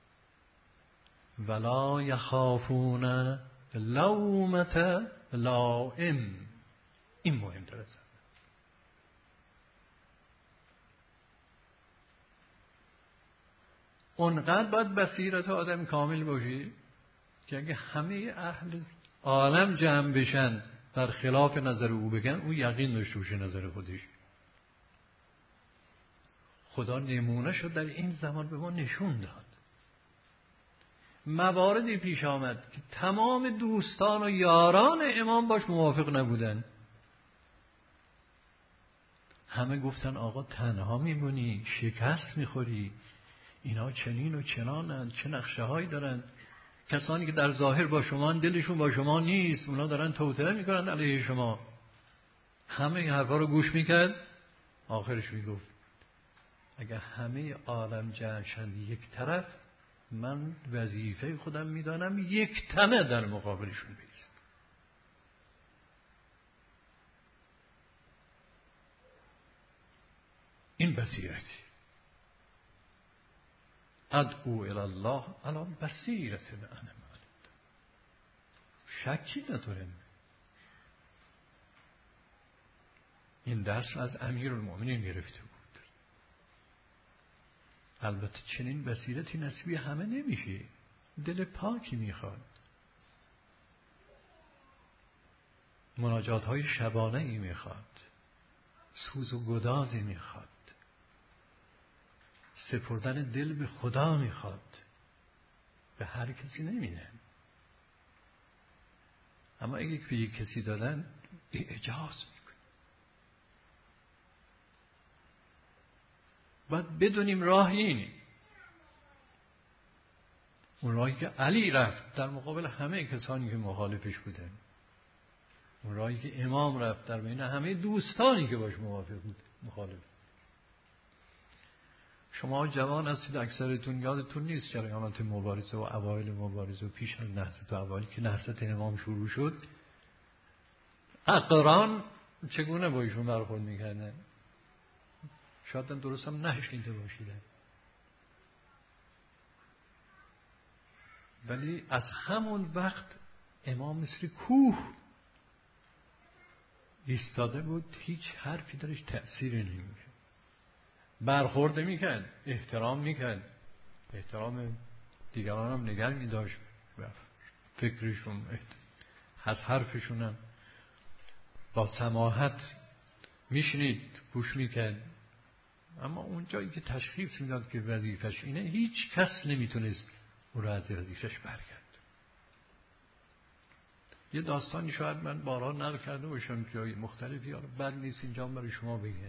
ولا یخافون لومة لائم. این مهمتر است. اونقدر باید بصیرت آدم کامل باشی که اگه همه اهل عالم جمع بشن در خلاف نظر او بگن، او یقین داشته باشه نظر خودش. خدا نمونه شد در این زمان به ما نشون داد. مواردی پیش آمد که تمام دوستان و یاران امام باش موافق نبودن. همه گفتن آقا تنها میمونی، شکست میخوری، اینا چنین و چنانند، چه نقشه هایی دارن. کسانی که در ظاهر با شما دلشون با شما نیست، اونا دارن توطئه میکنن علیه شما. همه این حرفا رو گوش میکرد. آخرش میگفت اگر همه عالم جمع شند یک طرف، من وظیفه خودم میدانم یک تنه در مقابلشون بیست. این بصیرتی. ادعو الی الله علی بصیرة انا. شکی ندارم. این درس از امیرالمؤمنین گرفته بود. البته چنین بصیرتی نصیب همه نمیشه. دل پاکی میخواد. مناجات های شبانه ای میخواد. سوز و گدازی میخواد. سپردن دل به خدا میخواد. به هر کسی نمیدن. اما اگه به یک کسی دادن اعجاز میکنیم. باید بدونیم راه اینه، اون راهی که علی رفت در مقابل همه کسانی که مخالفش بودن، اون راهی که امام رفت در بین همه دوستانی که باش موافق بود مخالف. شما جوان هستید، اکثرتون یادتون نیست جریانات مبارزه و اوایل مبارزه و پیش از نهضت و اوایلی که نهضت امام شروع شد، اقران چگونه با ایشون برخورد میکردن؟ شاید درست هم نشنیده باشیدن، ولی از همون وقت امام مثل کوه ایستاده بود، هیچ حرفی درش تأثیری نمیکرد، برخورد میکرد، احترام میکرد، احترام دیگران هم نگه میداشت، فکرشون از حرفشون هم با سماحت میشنید، گوش میکرد. اما اون جایی که تشخیص میداد که وظیفش اینه، هیچ کس نمیتونست او را از وظیفش برگرد. یه داستانی شاید من بارها نقل کرده باشم جای مختلفی، حالا بد نیست اینجا برای شما بگم.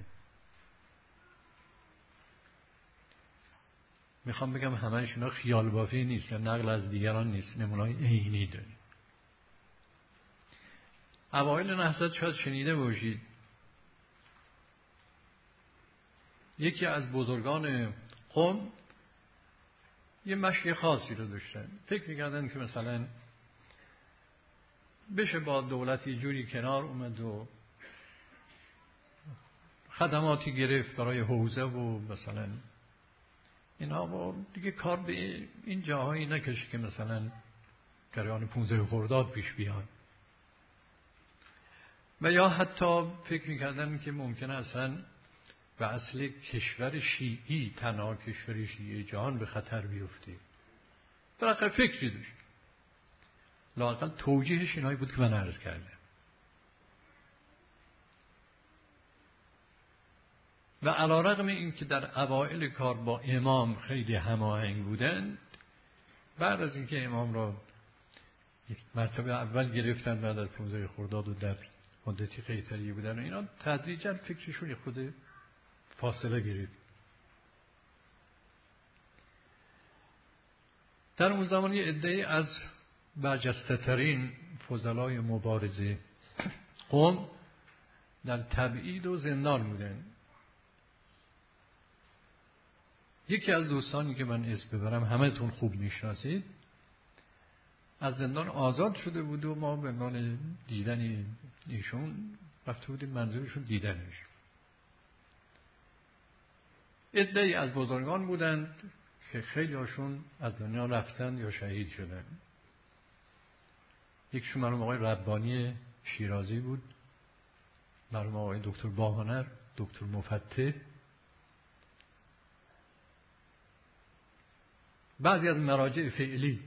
میخوام بگم همه‌اش اینا خیال بافی نیست یا نقل از دیگران نیست، نمونه‌های عینی داریم. اوایل نهضت شاید شنیده باشید، یکی از بزرگان قوم یه مشی خاصی رو داشتن، فکر میکردن که مثلا بشه با دولت یه جوری کنار اومد و خدماتی گرفت برای حوزه و مثلا اینا، و دیگه کار به این جاهایی نکشه که مثلا جریان پونزده خرداد پیش بیان. و یا حتی فکر میکردن که ممکنه اصلا و اصل کشور شیعی، تنها کشور شیعی جهان به خطر بیفته. بالاخره فکری داشت، لااقل توجیهش اینایی بود که من عرض کردم. و علیرغم این که در اوائل کار با امام خیلی هماهنگ بودند، بعد از اینکه امام را مرتبه اول گرفتن بعد از پونزده خرداد و در مدتی قیصریه بودن و اینا، تدریجا فکرشون خود فاصله گرفت. در اون زمان یه عده‌ای از برجسته ترین فضلای مبارزه قوم در تبعید و زندان بودن. یکی از دوستانی که من اسم ببرم همه تون خوب میشناسید، از زندان آزاد شده بود و ما به عنوان دیدن ایشون رفته بودیم، منظورشون دیدنش. عده‌ای از بزرگان بودند که خیلی هاشون از دنیا رفتن یا شهید شدن. یکیشون مرحوم آقای ربانی شیرازی بود، مرحوم آقای دکتر باهنر، دکتر مفتح. بعضی از مراجع فعلی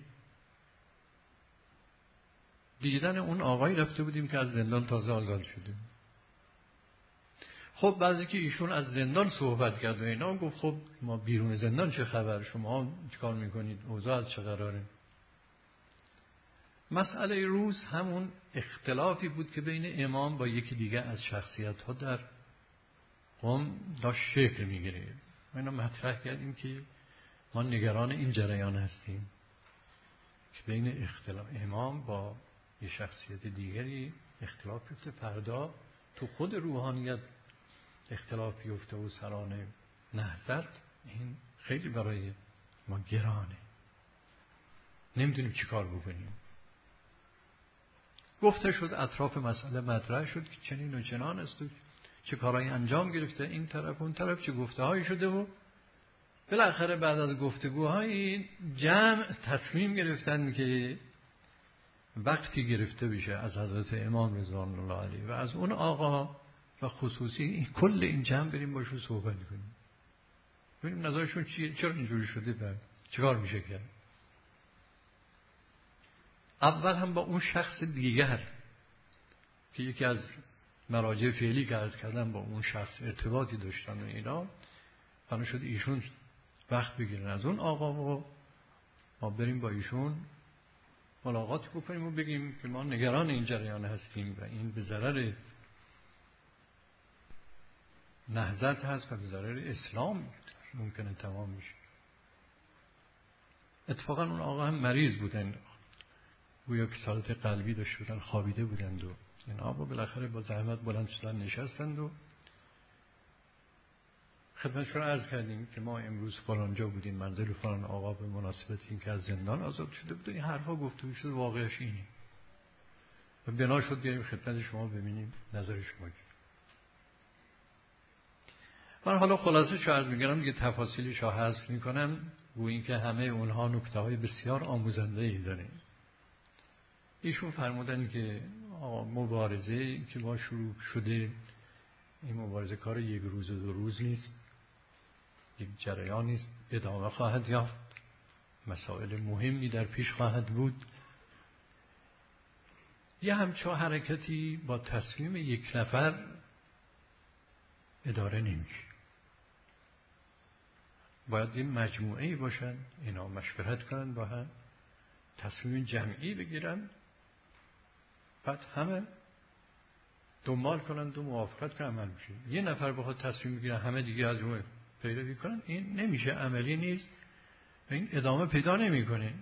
دیدن اون آقای رفته بودیم که از زندان تازه آزاد شده. خب بعضی که ایشون از زندان صحبت کرد و اینا، گفت خب ما بیرون زندان چه خبر، شما چیکار میکنید، اوضاع از چه قراره. مسئله روز همون اختلافی بود که بین امام با یکی دیگه از شخصیت ها در قوم داشت شکل میگیره. ما اینو مطرح کردیم که ما نگران این جریان هستیم که بین اختلاف امام با یه شخصیت دیگری اختلاف بیفته، فردا تو خود روحانیت اختلاف بیفته و سران نهضت. این خیلی برای ما گرانه، نمیدونیم چی کار بکنیم. گفته شد، اطراف مسئله مطرح شد که چنین و چنان است و چه کارهایی انجام گرفته این طرف اون طرف، چه گفته هایی شده. و بالاخره بعد از گفتگوهای جمع تصمیم گرفتن که وقتی گرفته بشه از حضرت امام رضوان الله علیه و از اون آقا و خصوصی این کل این جمع بریم باشون صحبت کنیم، ببینیم نظرشون چیه، چرا اینجوری شده، بعد چیکار میشه کرد. اول هم با اون شخص دیگر که یکی از مراجع فعلی که عرض کردم با اون شخص ارتباطی داشتن و اینا، بنا شد ایشون وقت بگیرن از اون آقا و ما بریم با ایشون ملاقات بکنیم و بگیم که ما نگران این جریان هستیم و این به ضرر نهضت هست و به ضرر اسلام ممکنه تمام میشه. اتفاقا اون آقا هم مریض بودن، گویا که سالت قلبی داشت بودن، خوابیده بودند و این آقا بالاخره با زحمت بلند شدن نشستند و خدمتشون عرض کردیم که ما امروز فلانجا بودیم، منزل فلان آقا به مناسبت این که از زندان آزاد شده بود، این حرفا گفته شد، واقعش اینه و بنا شد بیاییم خدمت شما ببینیم نظر شما چیه. من حالا خلاصه چه عرض می‌کنم دیگه، تفاصیلش رو حذف می‌کنم، گویا این که همه اونها نکته‌های بسیار آموزنده‌ای داره. ایشون فرمودن که مبارزه که با شروع شده، این مبارزه کار یک روز و دو روز نیست، یک جریان نیست، ادامه خواهد یافت، مسائل مهمی در پیش خواهد بود. یه همچون حرکتی با تصمیم یک نفر اداره نمیشه، باید یه مجموعه‌ای باشن، اینا مشورت کنن با هم، تصمیم جمعی بگیرن، بعد همه دنبال کنن و موافقت کنن عمل میشه. یه نفر بخواد تصمیم بگیره همه دیگه از اون پیروی کنن، این نمیشه، عملی نیست و این ادامه پیدا نمیکنه.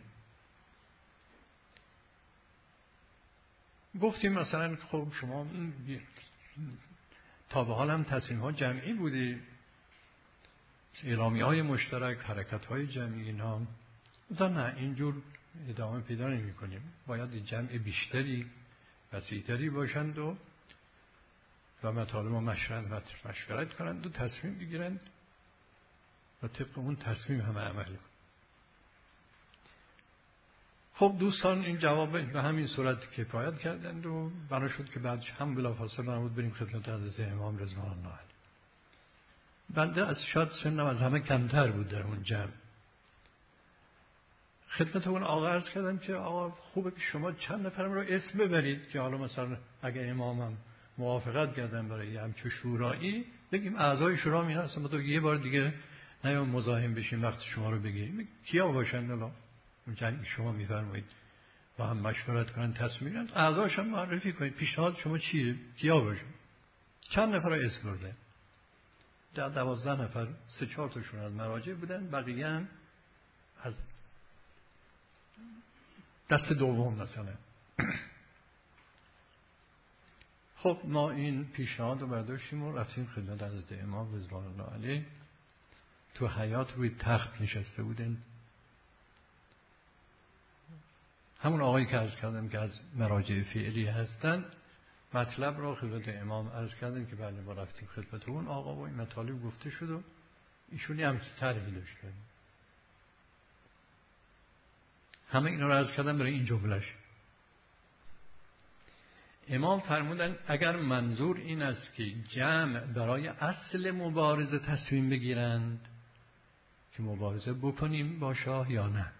گفتیم مثلا خب شما تا به حال هم تصمیم ها جمعی بوده، اعلامی های مشترک، حرکت های جمعی، اینا دا نه اینجور ادامه پیدا نمی کنیم، باید جمع بیشتری وسیع‌تری باشند و و مطالب و مشورت مشورت کنند و تصمیم بگیرند و طبق اون تصمیم همه عمل کنند. خب دوستان این جواب به همین صورت کفایت کردند و بنا شد که بعدش هم بلافاصله مربوط بریم خدمت حضرت امام رضوان الله علیه. بنده از شاید سنم از همه کمتر بود در اون جمع. خدمت اون آقا عرض کردم که آقا خوبه که شما چند نفرم رو اسم ببرید که حالا مثلا اگه امامم موافقت کردن برای همچون شورایی بگیم اعضای شورا می هستن، ما تو یه بار دیگه نیام مزاحم بشیم وقت شما رو بگیریم. کیا باشن الان اون چند شما میفرمایید با هم مشورت کنن تصمیم بگیرن، اعضاشون معرفی کنید، پیشنهاد شما چیه، کیا باشن. چند نفر رو اسم بردن، در دوازده نفر سه چهار تاشون از مراجع بودن، بقیه هم از دست دوم مثلا. خب ما این پیشنهاد رو برداشتیم و رفتیم خدمت حضرت امام رضوان الله علیه. تو حیاط روی تخت نشسته بودن، همون آقایی که عرض کردم که از مراجع فعلی هستن مطلب رو خدمت امام عرض کردن که بله ما رفتیم خدمت اون آقا و این مطالب گفته شد و ایشونی هم طرحی داشت کردن. همه اینا رو عرض کردم برای این جملهش. امام فرمودن اگر منظور این است که جمع برای اصل مبارزه تصمیم بگیرند که مبارزه بکنیم با شاه یا نه،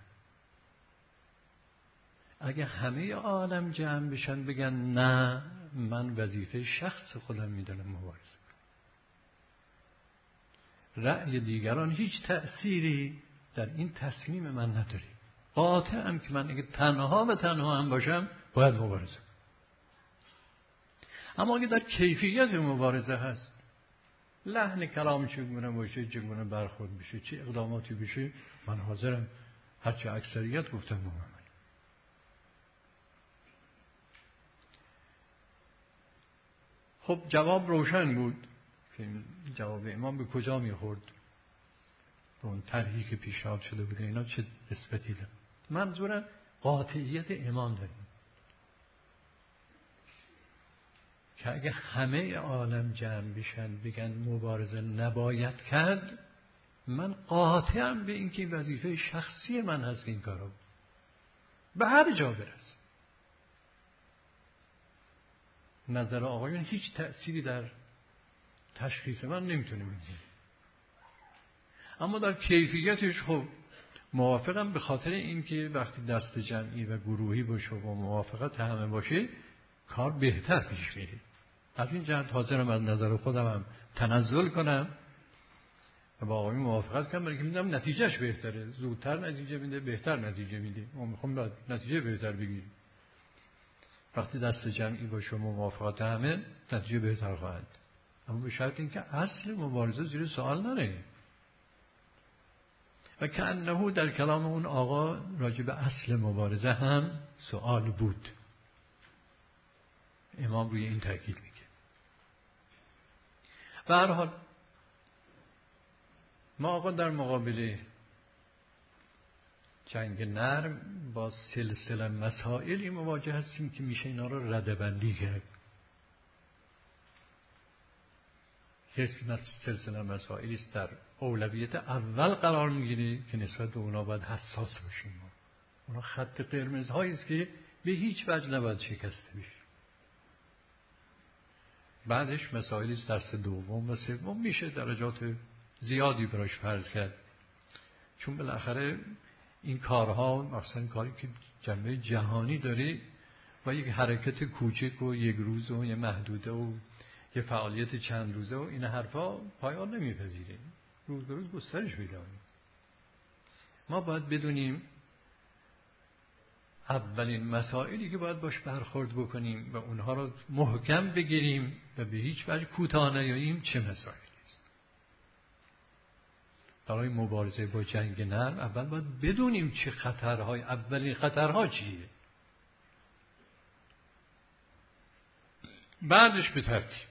اگه همه عالم جمع بشن بگن نه من وظیفه شخص خودم میدونم مبارزه کنم، رأی دیگران هیچ تأثیری در این تصمیم من نداره، قاطعم که من اگه تنها و تنها هم باشم باید مبارزه کنم. اما اگه در کیفیت مبارزه هست، لحن کلام چگونه باشه، چگونه برخورد بشه، چه اقداماتی بشه، من حاضرم هرچه اکثریت گفتم بگم. خب جواب روشن بود که جواب امام به کجا میخورد، به اون طرحی که پیشنهاد شده بوده اینا چه نسبتی داره. منظورم قاطعیت امام داریم که اگه همه عالم جمع بشن بگن مبارزه نباید کرد، من قاطعم به اینکه وظیفه شخصی من هست این کارو به هر جا برسه. نظر آقایون هیچ تأثیری در تشخیص من نمیتونه بگذاره، اما در کیفیتش خب موافقم، به خاطر اینکه وقتی دست جمعی و گروهی باشه و موافقت همه باشه کار بهتر پیش میره. از این جهت حاضرم از نظر خودم هم تنزل کنم و با آقای موافقت کنم، برای که میدونم نتیجهش بهتره، زودتر نتیجه میده، بهتر نتیجه میده. ما میخوام نتیجه بهتر بگیریم. وقتی دست جمعی باشه و موافقت همه، نتیجه بهتر خواهد. اما به شرط اینکه اصل مبارزه زیر سوال نره. و که انه در کلام اون آقا راجع به اصل مبارزه هم سوال بود. امام روی این تاکید میگه. به هر حال ما آقا در مقابل جنگ نرم با سلسله مسائلی مواجه هستیم که میشه اینا رو ردبندی کرد. یک سلسله مسائلی است در اولویت اول قرار میگیره که نسبت به اونا باید حساس باشیم. اونا خط قرمزهایی است که به هیچ وجه نباید شکسته بشه. بعدش مسائلی است درس دوم و سوم میشه درجات زیادی براش فرض کرد، چون بالاخره این کارها مثلا کاری که جنبه جهانی داره و یک حرکت کوچک و یک روز و یک محدوده و یک فعالیت چند روزه و این حرفا پایان نمیپذیره، روز به روز گسترش پیدا می‌کنه. ما باید بدونیم اولین مسائلی که باید باش برخورد بکنیم و اونها رو محکم بگیریم و به هیچ وجه کوتاه نیاییم چه مسائلی است. برای مبارزه با جنگ نرم اول باید بدونیم چه خطرهای، اولین خطرها چیه، بعدش به ترتیب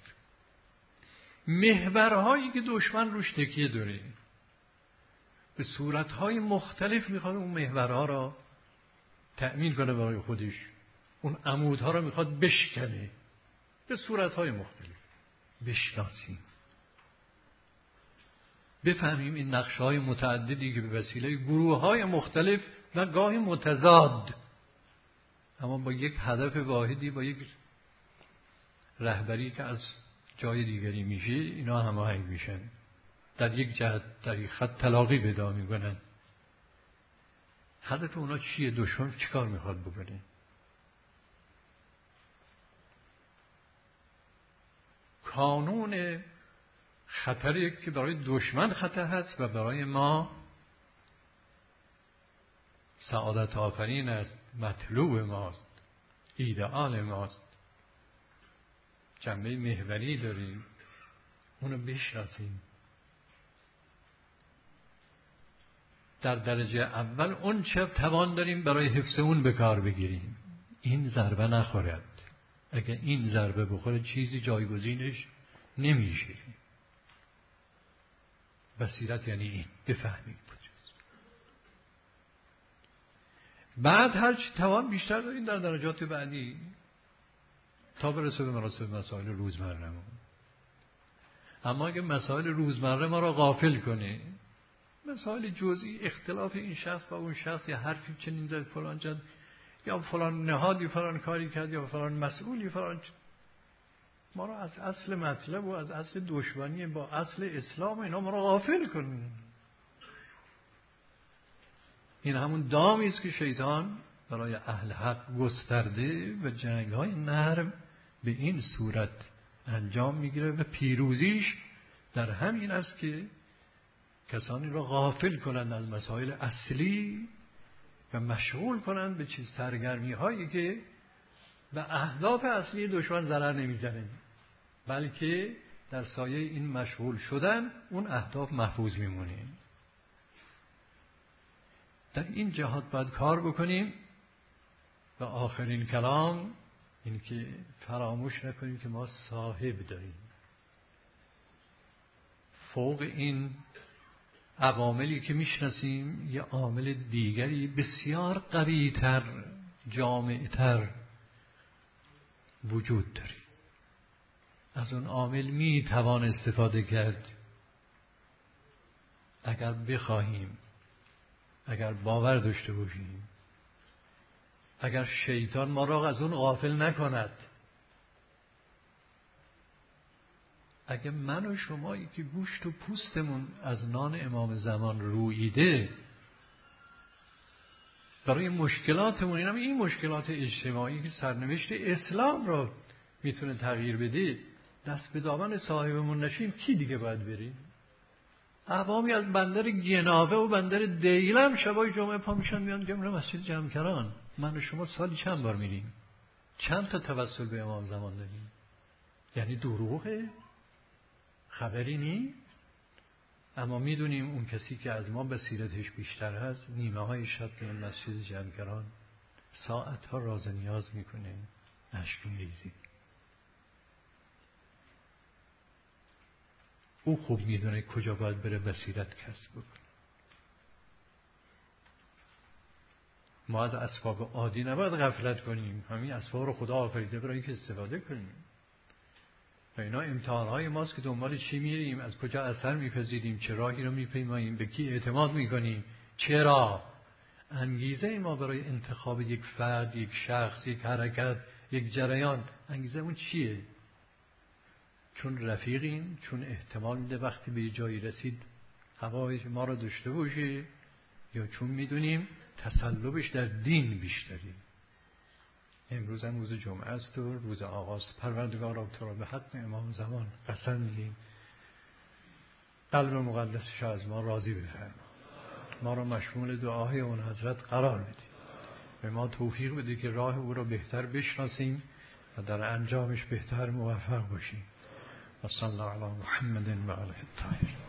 محورهایی که دشمن روش تکیه داره به صورتهای مختلف میخواد اون محورها را تأمین کنه برای خودش، اون عمودها را میخواد بشکنه به صورتهای مختلف. بشناسیم، بفهمیم این نقشه‌های متعددی که به وسیله گروه‌های مختلف و گاهی متضاد اما با یک هدف واحدی، با یک رهبری که از جای دیگری میشه، اینا هماهنگ میشن، در یک جهت در یک خط تلاقی پیدا میکنن. هدف اونا چیه؟ دشمن چیکار میخواد بکنه؟ کانون خطری که برای دشمن خطر هست و برای ما سعادت آفرین است، مطلوب ماست، ایدئال ماست، جنبه محوری داریم، اونو بشناسیم. در درجه اول اون چه توان داریم برای حفظ اون به کار بگیریم. این ضربه نخورد. اگر این ضربه بخوره چیزی جایگزینش نمیشه. بصیرت یعنی این، بفهمید. بعد هر چی توان بیشتر داریم در درجات بعدی تا برسه به مراتب مسائل روزمره. اما اگه مسائل روزمره ما را غافل کنه، مسائل جزئی، اختلاف این شخص با اون شخص، یا حرفی چنین زد فلان جد، یا فلان نهادی فلان کاری کرد، یا فلان مسئولی فلان، ما را از اصل مطلب و از اصل دشمنی با اصل اسلام اینا ما را غافل کنه. این همون دامی است که شیطان برای اهل حق گسترده و جنگ‌های نرم به این صورت انجام میگیره و پیروزیش در همین است که کسانی را غافل کنند از مسائل اصلی و مشغول کنند به چیز سرگرمی هایی که به اهداف اصلی دشمن ضرر نمیزنه، بلکه در سایه این مشغول شدن اون اهداف محفوظ میمونه. در این جهات باید کار بکنیم. و آخرین کلام این که فراموش نکنیم که ما صاحب داریم. فوق این عواملی که میشناسیم یه عامل دیگری بسیار قوی‌تر، جامع‌تر وجود داره. از اون عامل میتوان استفاده کرد اگر بخواهیم، اگر باور داشته باشیم، اگر شیطان ما را از اون غافل نکند. اگه من و شمایی که گوشت و پوستمون از نان امام زمان روییده برای مشکلاتمون، اینم این مشکلات اجتماعی که سرنوشت اسلام را میتونه تغییر بده، دست به دامن صاحبمون نشیم، کی دیگه باید بریم؟ اقوامی از بندر گناوه و بندر دیلم شبای جمعه پا میشن میان جمعه مسجد جمکران. من و شما سالی چند بار میریم؟ چند تا توسل به امام زمان داریم؟ یعنی دروغه؟ خبری نیست؟ اما میدونیم اون کسی که از ما بصیرتش بیشتر هست نیمه های شب میان مسجد جمکران ساعت ها راز نیاز میکنه، اشک میریزی. او خوب میدونه کجا باید بره بصیرت کسب بکنه. ما از اسباب عادی نباید غفلت کنیم. همین اسباب رو خدا آفریده برای اینکه استفاده کنیم. و اینا امتحانهای ماست که دنبال چی میریم، از کجا اثر میپذیریم، چه راهی رو میپیماییم، به کی اعتماد میکنیم. چرا؟ انگیزه ما برای انتخاب یک فرد، یک شخص، یک حرکت، یک جریان، انگیزه اون چیه؟ چون رفیقیم، چون احتمال میده وقتی به جایی رسید هوای ما رو داشته باشه، یا چون میدونیم تسلبش در دین بیشتری. امروز هم روز جمعه است و روز آغاز. پروردگارا تو را به حق امام زمان قسم می‌دیم قلب مقدسش از ما راضی بفرما، ما را مشمول دعاهای اون حضرت قرار بده، به ما توفیق بده که راه او را بهتر بشناسیم و در انجامش بهتر موفق باشیم. و صلی الله علی محمد و آله الطاهرین.